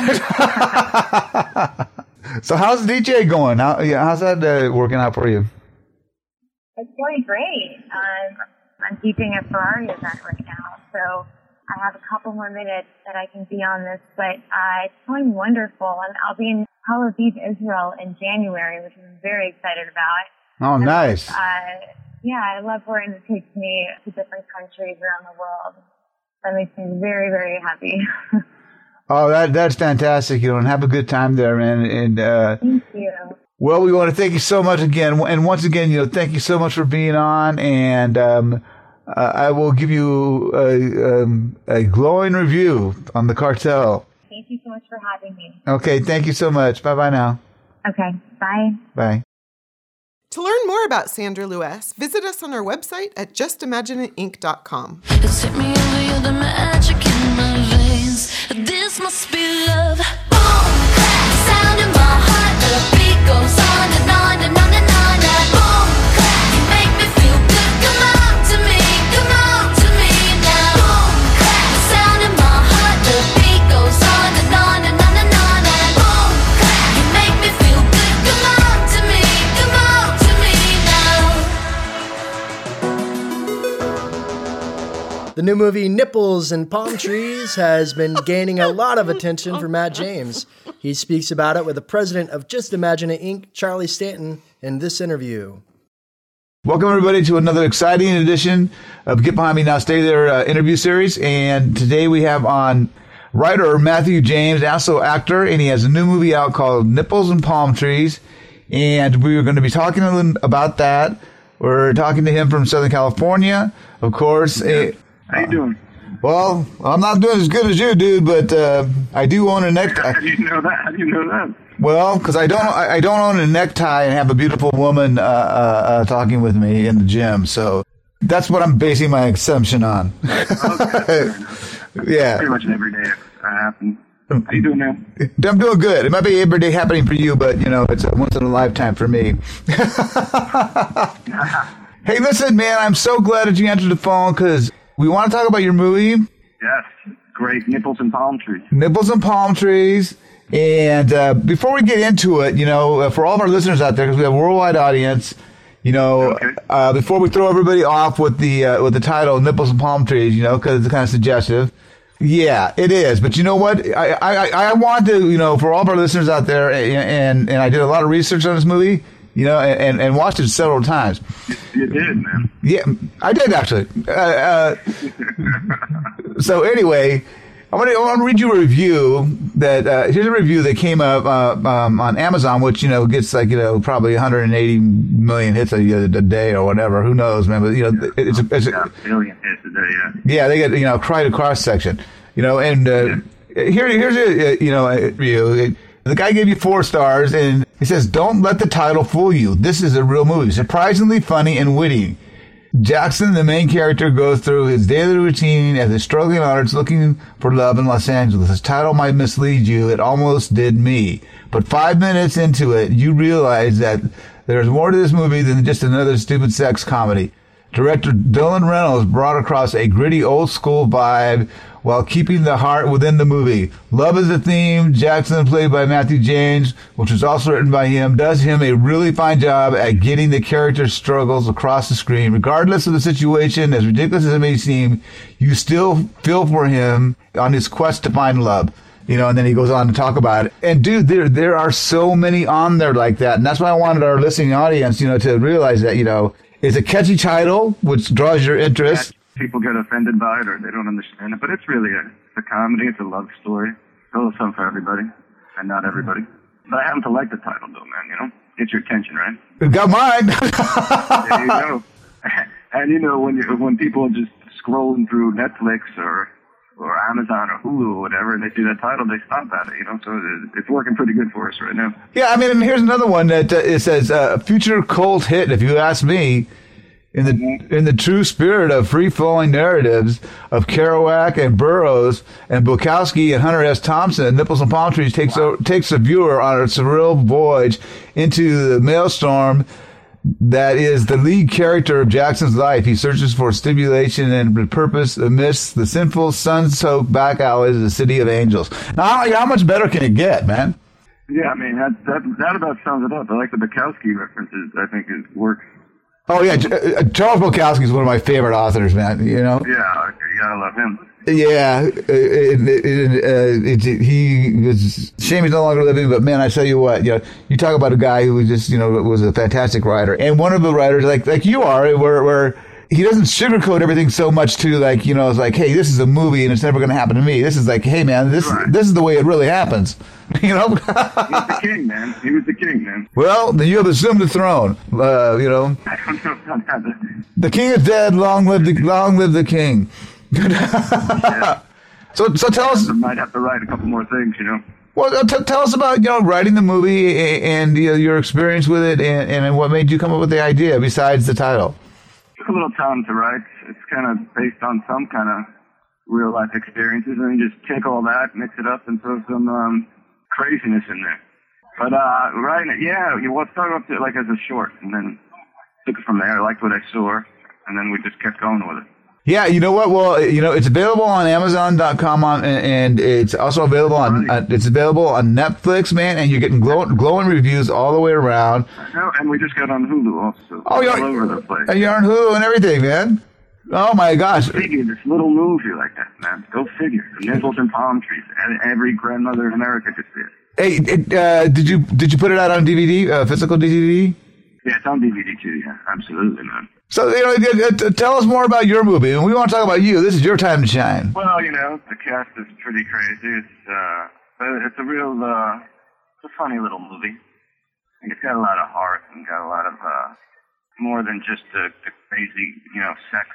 So how's D J going? How, yeah, how's that uh, working out for you? It's going great. Um, I'm DJing a Ferrari event right now, so I have a couple more minutes that I can be on this, but uh, it's going wonderful. And I'll be in Tel Aviv, Israel in January, which I'm very excited about. Oh, and nice. Uh, yeah, I love where it takes me to different countries around the world. That makes me very, very happy. Oh, that that's fantastic. You know, and have a good time there, man. And uh, thank you. Well, we want to thank you so much again. And once again, you know, thank you so much for being on. And um, uh, I will give you a, um, a glowing review on The Cartel. Thank you so much for having me. Okay, thank you so much. Bye-bye now. Okay, bye. Bye. To learn more about Sandra Lewis, visit us on our website at just imagine it inc dot com. It's hit me over, you're the magic in my veins. This must be love. Boom, clap, sound in my heart. The beat goes on and on and on and on. And boom, clap, you make me feel good. Come on to me, come on to me now. Boom, clap, sound in my heart. The beat goes on and on and on and on. And boom, clap, you make me feel good. Come on to me, come on to me now. The new movie Nipples and Palm Trees has been gaining a lot of attention for Matt James. He speaks about it with the president of Just Imagine It, Incorporated, Charlie Stanton, in this interview. Welcome, everybody, to another exciting edition of Get Behind Me Now, Stay There uh, interview series. And today we have on writer Matthew James, also actor, and he has a new movie out called Nipples and Palm Trees. And we're going to be talking to him about that. We're talking to him from Southern California, of course. Yeah. How you doing? Well, I'm not doing as good as you, dude, but uh, I do own a necktie. How do you know that? How do you know that? Well, because I don't, I, I don't own a necktie and have a beautiful woman uh, uh, uh, talking with me in the gym. So that's what I'm basing my assumption on. Okay, yeah, pretty much an everyday happen. How you doing now? I'm doing good. It might be every day happening for you, but you know, it's a once in a lifetime for me. Hey, listen, man, I'm so glad that you answered the phone because we want to talk about your movie. Yes, great. Nipples and Palm Trees. Nipples and Palm Trees. And uh, before we get into it, you know, uh, for all of our listeners out there, because we have a worldwide audience, you know, okay. uh, before we throw everybody off with the uh, with the title Nipples and Palm Trees, you know, because it's kind of suggestive. Yeah, it is. But you know what? I, I, I want to, you know, for all of our listeners out there, and, and, and I did a lot of research on this movie, you know, and, and watched it several times. You did, man. Yeah, I did, actually. Uh, uh, so anyway, I want to I want to read you a review that, uh, here's a review that came up uh, um, on Amazon, which, you know, gets like, you know, probably one hundred eighty million hits a, a day or whatever. Who knows, man? But, you know, it's a, it's a, yeah, a billion hits a day, yeah. Yeah, they get, you know, right across section, you know, and uh, yeah. here, here's a, you know, a review. The guy gave you four stars, and he says, "Don't let the title fool you. This is a real movie. Surprisingly funny and witty. Jackson, the main character, goes through his daily routine as a struggling artist looking for love in Los Angeles. His title might mislead you. It almost did me. But five minutes into it, you realize that there's more to this movie than just another stupid sex comedy. Director Dylan Reynolds brought across a gritty old-school vibe while keeping the heart within the movie. Love is the theme. Jackson, played by Matthew James, which was also written by him, does him a really fine job at getting the character's struggles across the screen. Regardless of the situation, as ridiculous as it may seem, you still feel for him on his quest to find love." You know, and then he goes on to talk about it. And dude, there there are so many on there like that. And that's why I wanted our listening audience, you know, to realize that, you know, it's a catchy title, which draws your interest. People get offended by it or they don't understand it, but it's really a, it's a comedy. It's a love story. It's a little something for everybody, and not everybody. But I happen to like the title, though, man. You know, get your attention, right? It got mine. There you go. And you know, when you when people are just scrolling through Netflix or or Amazon or Hulu or whatever, and they see that title, they stop at it. You know, so it, it's working pretty good for us right now. Yeah, I mean, and here's another one that uh, it says uh, future cult hit. If you ask me. In the mm-hmm. in the true spirit of free-flowing narratives of Kerouac and Burroughs and Bukowski and Hunter S. Thompson, Nipples and Palm Trees takes wow. a, takes the viewer on a surreal voyage into the maelstrom that is the lead character of Jackson's life. He searches for stimulation and purpose amidst the sinful, sun-soaked back alleys of the city of angels. Now, how, how much better can it get, man? Yeah, I mean, that, that, that about sums it up. I like the Bukowski references. I think it works. Oh, yeah. Charles Bukowski is one of my favorite authors, man. You know? Yeah, okay. You gotta love him. Yeah. It, it, it, it, he was, shame he's no longer living, but man, I tell you what, you know, you talk about a guy who just, you know, was a fantastic writer. And one of the writers, like like you are, where, where he doesn't sugarcoat everything so much to like, you know, it's like, hey, this is a movie and it's never going to happen to me. This is like, hey, man, this Right. this is the way it really happens. You know? He was the king, man. He was the king, man. Well, then you have assumed the throne. Uh, you know, I don't know about that. the king is dead. Long live the long live the king. So, so tell us. I might have to write a couple more things, you know. Well, uh, t- tell us about, you know, writing the movie a- and you know, your experience with it, and, and what made you come up with the idea besides the title. Took a little time to write. It's kind of based on some kind of real life experiences, and you just take all that, mix it up, and throw some um, craziness in there. But uh, writing it, yeah, you well, it started off to, like as a short, and then took it from there. I liked what I saw, and then we just kept going with it. Yeah, you know what? Well, you know, it's available on Amazon dot com on, and it's also available on uh, it's available on Netflix, man. And you're getting glow, glowing reviews all the way around. No, and we just got on Hulu also. Oh, you're all over the place. And you're on Hulu and everything, man. Oh my gosh! Go figure this little movie like that, man. Go figure. The nipples and palm trees. And every grandmother in America could see it. Hey, it, uh, did you did you put it out on D V D, uh, physical D V D? Yeah, it's on D V D too. Yeah, absolutely, man. So, you know, uh, uh, tell us more about your movie. And we want to talk about you. This is your time to shine. Well, you know, the cast is pretty crazy. It's uh, but it's a real, uh, it's a funny little movie. And it's got a lot of heart and got a lot of uh, more than just the, the crazy, you know, sex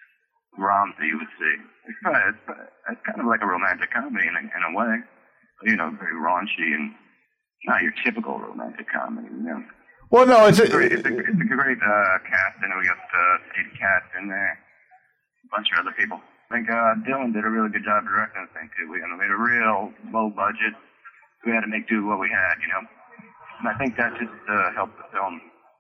rom that you would see. It's, probably, it's, it's kind of like a romantic comedy in a, in a way. You know, very raunchy and not your typical romantic comedy. You know. Well, no, it's a, it's a, it's a, it's a great uh, cast. I know we got uh, Steve Katz in there, a bunch of other people. I think uh, Dylan did a really good job directing the thing too. We, you know, we had a real low budget. We had to make do with what we had, you know. And I think that just uh, helped the film,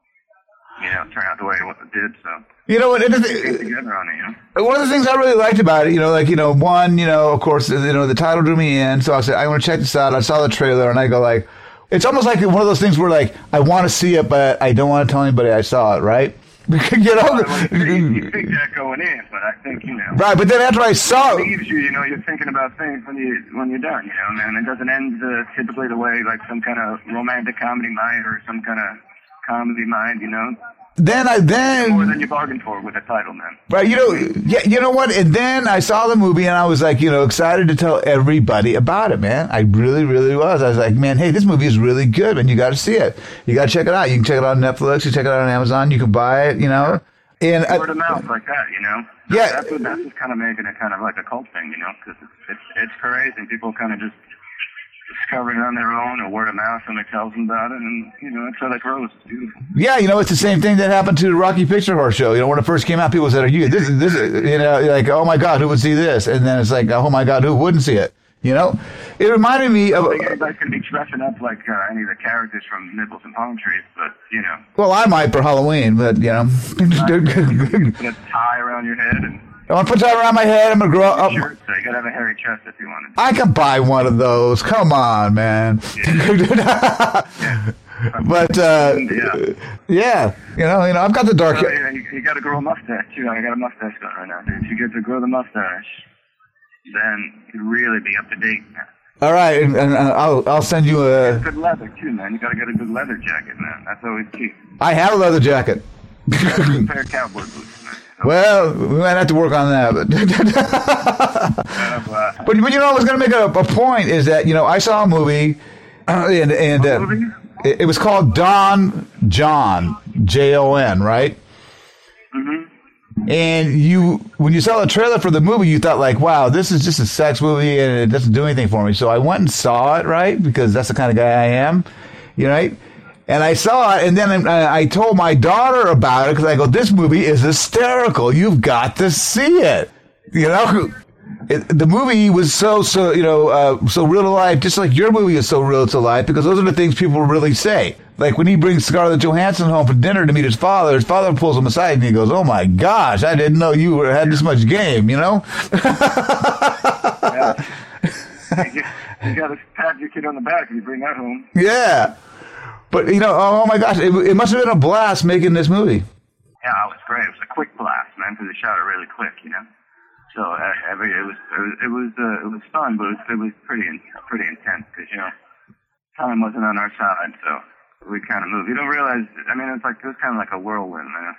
you know, turn out the way it did. So you know what? It, it, it, together on it, you know. One of the things I really liked about it, you know, like you know, one, you know, of course, you know, the title drew me in. So I said, I want to check this out. I saw the trailer, and I go like. It's almost like one of those things where, like, I want to see it, but I don't want to tell anybody I saw it, right? you know? Well, you, you think that going in, but I think, you know. Right, but then after I saw it. It leaves you, you know, you're thinking about things when, you, when you're done, you know, and it doesn't end uh, typically the way, like, some kind of romantic comedy might or some kind of comedy mind, you know. Then I then more than you bargained for with the title, man. Right, you know, yeah, you know what? And then I saw the movie and I was like, you know, excited to tell everybody about it, man. I really, really was. I was like, man, hey, this movie is really good, man. You got to see it. You got to check it out. You can check it out on Netflix. You check it out on Amazon. You can buy it, you know. And word of mouth like that, you know. Yeah, that's what that's just kind of making it kind of like a cult thing, you know, because it's, it's it's crazy. People kind of just discovering it on their own or word of mouth. Somebody tells them about it, and you know, it's how that grows. It's beautiful. Yeah, you know, it's the same thing that happened to the Rocky Picture Horse Show. You know, when it first came out, people said, "Are you this? Is this?" You know, like, "Oh my God, who would see this?" And then it's like, "Oh my God, who wouldn't see it?" You know, it reminded me of. I don't think anybody's going to be dressing up like uh, any of the characters from Nipples and Palm Trees, but you know. Well, I might for Halloween, but you know. Put a tie around your head and. I want to put that around my head. I'm gonna grow up. Sure, so you gotta have a hairy chest if you want it. I can buy one of those. Come on, man. Yeah. yeah. But uh, yeah. yeah, you know, you know, I've got the dark. Well, you, you got to grow a mustache too. I got a mustache going right now. If you get to grow the mustache, then you'd really be up to date. All right, and, and uh, I'll I'll send you a good leather too, man. You got to get a good leather jacket, man. That's always key. I have a leather jacket. You got a good pair of cowboy boots, man. Well, we might have to work on that, but but, but you know, I was going to make a, a point is that you know I saw a movie, uh, and and uh, movie? It, it was called Don John J O N, right? Mm-hmm. And you, when you saw the trailer for the movie, you thought like, wow, this is just a sex movie and it doesn't do anything for me. So I went and saw it, right? Because that's the kind of guy I am, you know, right? And I saw it, and then I, I told my daughter about it because I go, this movie is hysterical. You've got to see it. You know, it, the movie was so, so you know, uh, so real to life, just like your movie is so real to life, because those are the things people really say. Like when he brings Scarlett Johansson home for dinner to meet his father, his father pulls him aside and he goes, oh my gosh, I didn't know you were, had this much game, you know? Yeah. You got to pat your kid on the back if you bring that home. Yeah. But, you know, oh my gosh, it, it must have been a blast making this movie. Yeah, it was great. It was a quick blast, man, because they shot it really quick, you know. So uh, every it was it was it was, uh, it was fun, but it was, it was pretty pretty intense because you know time wasn't on our side, so we kind of moved. You don't realize. I mean, it's like it was kind of like a whirlwind, man.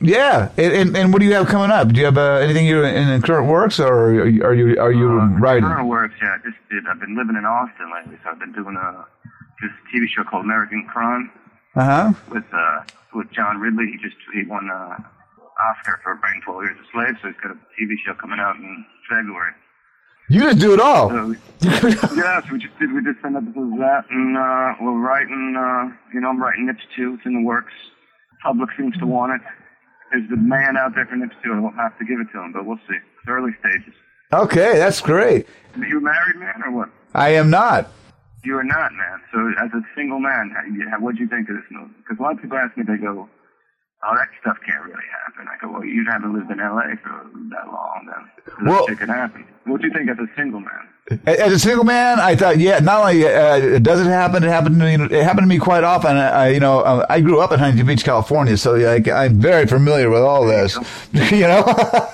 Yeah, and, and and what do you have coming up? Do you have uh, anything you're in, in current works, or are you are you, are you uh, writing? Current works, yeah. I just did. I've been living in Austin lately, so I've been doing a this T V show called American Crime. Uh huh. With uh with John Ridley. He just he won uh Oscar for Brain twelve Years a Slave, so he's got a T V show coming out in February. You just do it all. So, yes, we just did. We did some episodes of that, and uh, we're writing. Uh, you know, I'm writing Nips two. It's in the works. Public seems to want it. There's the man out there for Nips two. I won't have to give it to him, but we'll see. It's early stages. Okay, that's great. Are you a married man or what? I am not. You are not, man. So as a single man, how, what do you think of this movie? Because a lot of people ask me, they go, oh, that stuff can't really happen. I go, well, you haven't lived in L A for that long, then. Well, that shit can happen. What do you think as a single man? As a single man, I thought, yeah, not only uh, does it happen, it happened to me. It happened to me quite often. I, you know, I grew up in Huntington Beach, California, so like, I'm very familiar with all this. You know.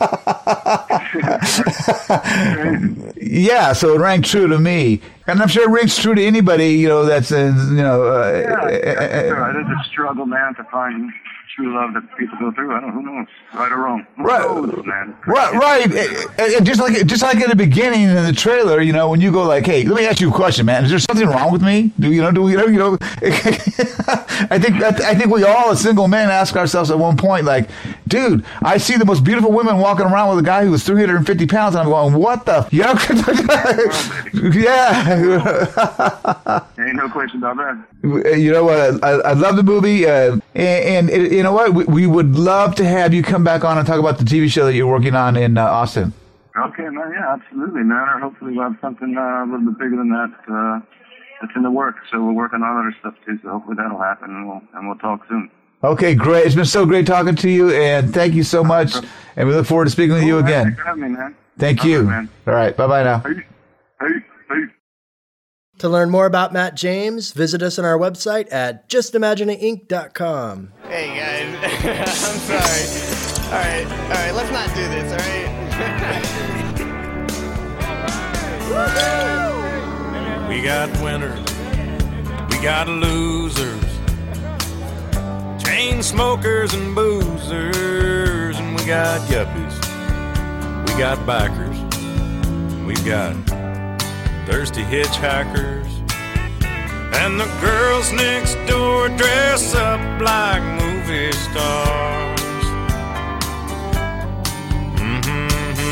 Yeah, so it rang true to me, and I'm sure it rings true to anybody. You know, that's uh, you know. Uh, yeah, yeah, sure. It is a struggle, man, to find true love that people go through. I don't know. Who knows? Right or wrong? Who right, knows, man? Right, right. And, and just like just like in the beginning in the trailer, you know, when you go like, "Hey, let me ask you a question, man. Is there something wrong with me? Do you know? Do we? You know? I think I think we all, as single men, ask ourselves at one point, like, dude, I see the most beautiful women walking around with a guy who was three hundred fifty pounds, and I'm going, what the? You know? Yeah. Ain't no question about that. You know what? I, I love the movie, uh, and, and it, you know what? We, we would love to have you come back on and talk about the T V show that you're working on in uh, Austin. Okay, man. Yeah, absolutely, man. Or hopefully we'll have something uh, a little bit bigger than that uh, that's in the works. So we're working on other stuff too. So hopefully that'll happen, and we'll and we'll talk soon. Okay, great. It's been so great talking to you, and thank you so much. And we look forward to speaking with cool, you man. again. Thanks for having me, man. Thank All you. right, man. All right. Bye-bye now. Hey, hey, hey. To learn more about Matt James, visit us on our website at just imagining inc dot com. Hey, guys. I'm sorry. All right. All right. Let's not do this, all right? We got winners. We got losers. Chain smokers and boozers. And we got yuppies. We got bikers. We've got thirsty hitchhikers, and the girls next door dress up like movie stars. Mm-hmm,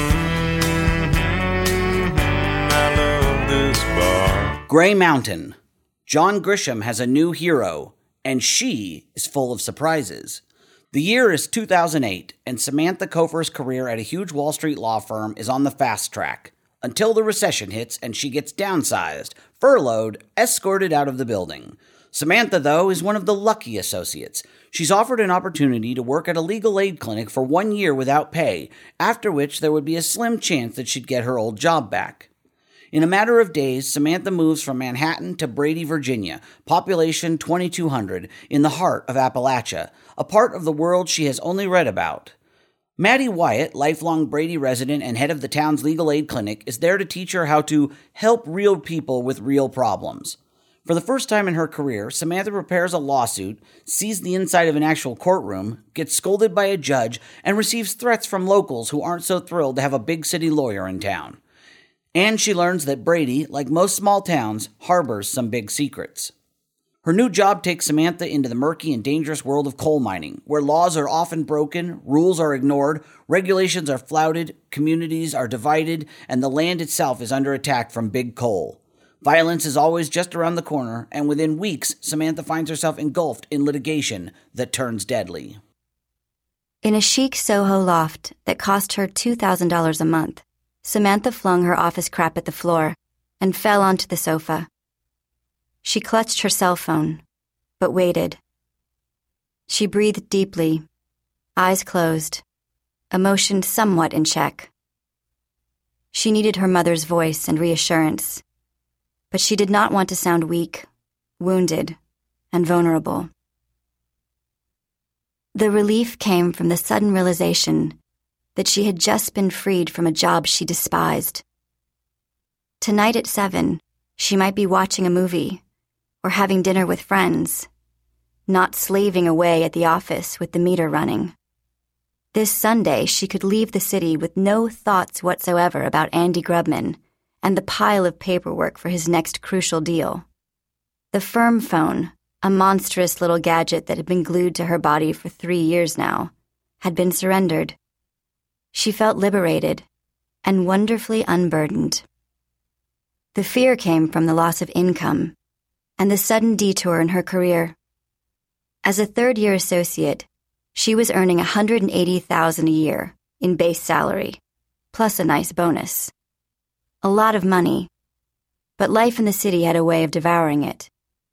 mm-hmm, I love this bar. Gray Mountain. John Grisham has a new hero, and she is full of surprises. The year is two thousand eight, and Samantha Cofer's career at a huge Wall Street law firm is on the fast track. Until the recession hits and she gets downsized, furloughed, escorted out of the building. Samantha, though, is one of the lucky associates. She's offered an opportunity to work at a legal aid clinic for one year without pay, after which there would be a slim chance that she'd get her old job back. In a matter of days, Samantha moves from Manhattan to Brady, Virginia, population twenty-two hundred, in the heart of Appalachia, a part of the world she has only read about. Maddie Wyatt, lifelong Brady resident and head of the town's legal aid clinic, is there to teach her how to help real people with real problems. For the first time in her career, Samantha prepares a lawsuit, sees the inside of an actual courtroom, gets scolded by a judge, and receives threats from locals who aren't so thrilled to have a big city lawyer in town. And she learns that Brady, like most small towns, harbors some big secrets. Her new job takes Samantha into the murky and dangerous world of coal mining, where laws are often broken, rules are ignored, regulations are flouted, communities are divided, and the land itself is under attack from big coal. Violence is always just around the corner, and within weeks, Samantha finds herself engulfed in litigation that turns deadly. In a chic Soho loft that cost her two thousand dollars a month, Samantha flung her office crap at the floor and fell onto the sofa. She clutched her cell phone, but waited. She breathed deeply, eyes closed, emotion somewhat in check. She needed her mother's voice and reassurance, but she did not want to sound weak, wounded, and vulnerable. The relief came from the sudden realization that she had just been freed from a job she despised. Tonight at seven, she might be watching a movie or having dinner with friends, not slaving away at the office with the meter running. This Sunday, she could leave the city with no thoughts whatsoever about Andy Grubman and the pile of paperwork for his next crucial deal. The firm phone, a monstrous little gadget that had been glued to her body for three years now, had been surrendered. She felt liberated and wonderfully unburdened. The fear came from the loss of income and the sudden detour in her career. As a third-year associate, she was earning one hundred eighty thousand dollars a year in base salary, plus a nice bonus. A lot of money, but life in the city had a way of devouring it.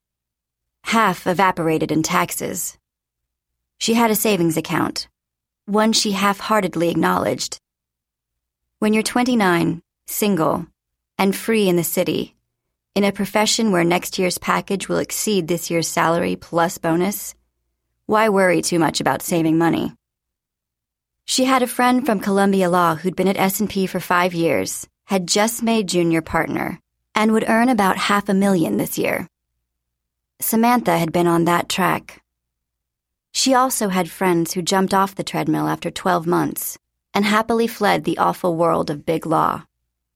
Half evaporated in taxes. She had a savings account, one she half-heartedly acknowledged. When you're twenty-nine, single, and free in the city, in a profession where next year's package will exceed this year's salary plus bonus, why worry too much about saving money? She had a friend from Columbia Law who'd been at S and P for five years, had just made junior partner, and would earn about half a million this year. Samantha had been on that track. She also had friends who jumped off the treadmill after twelve months and happily fled the awful world of big law.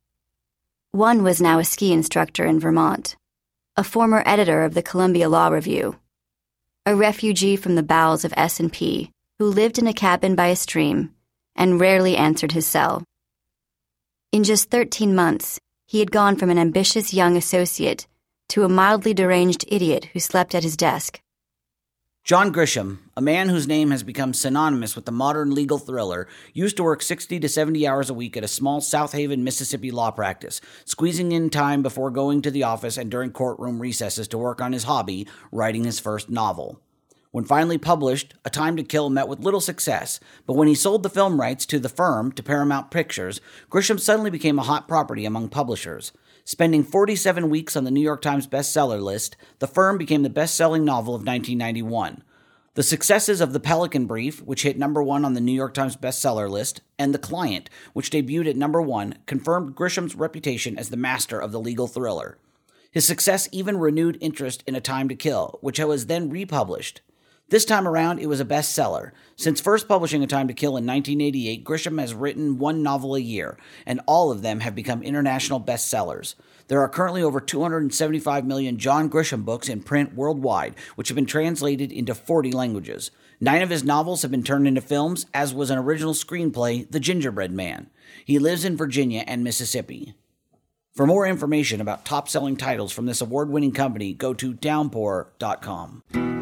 One was now a ski instructor in Vermont, a former editor of the Columbia Law Review, a refugee from the bowels of S and P who lived in a cabin by a stream and rarely answered his cell. In just thirteen months, he had gone from an ambitious young associate to a mildly deranged idiot who slept at his desk. John Grisham, a man whose name has become synonymous with the modern legal thriller, used to work sixty to seventy hours a week at a small South Haven, Mississippi law practice, squeezing in time before going to the office and during courtroom recesses to work on his hobby, writing his first novel. When finally published, A Time to Kill met with little success, but when he sold the film rights to The Firm to Paramount Pictures, Grisham suddenly became a hot property among publishers. Spending forty-seven weeks on the New York Times bestseller list, The Firm became the best-selling novel of nineteen ninety-one. The successes of The Pelican Brief, which hit number one on the New York Times bestseller list, and The Client, which debuted at number one, confirmed Grisham's reputation as the master of the legal thriller. His success even renewed interest in A Time to Kill, which was then republished. This time around, it was a bestseller. Since first publishing A Time to Kill in nineteen eighty-eight, Grisham has written one novel a year, and all of them have become international bestsellers. There are currently over two hundred seventy-five million John Grisham books in print worldwide, which have been translated into forty languages. Nine of his novels have been turned into films, as was an original screenplay, The Gingerbread Man. He lives in Virginia and Mississippi. For more information about top-selling titles from this award-winning company, go to downpour dot com.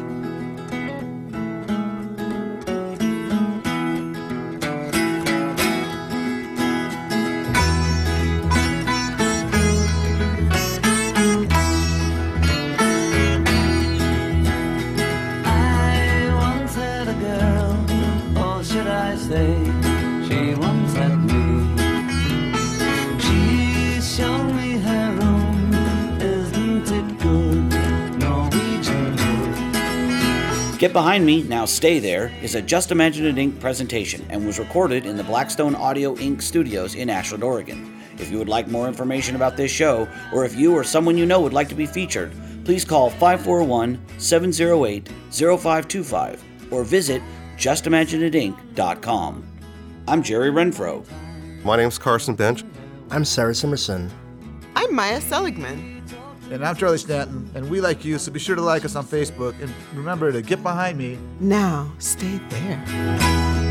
She once had me. She showed me her room. Isn't it good? Norwegian wood. Get Behind Me, Now Stay There is a Just Imagine It Incorporated presentation and was recorded in the Blackstone Audio Incorporated studios in Ashland, Oregon. If you would like more information about this show, or if you or someone you know would like to be featured, please call five four one, seven zero eight, zero five two five or visit just imagine it inc dot com. I'm Jerry Renfro. My name's Carson Bench. I'm Sarah Simerson. I'm Maya Seligman. And I'm Charlie Stanton, and we like you, so be sure to like us on Facebook, and remember to get behind me. Now, stay there.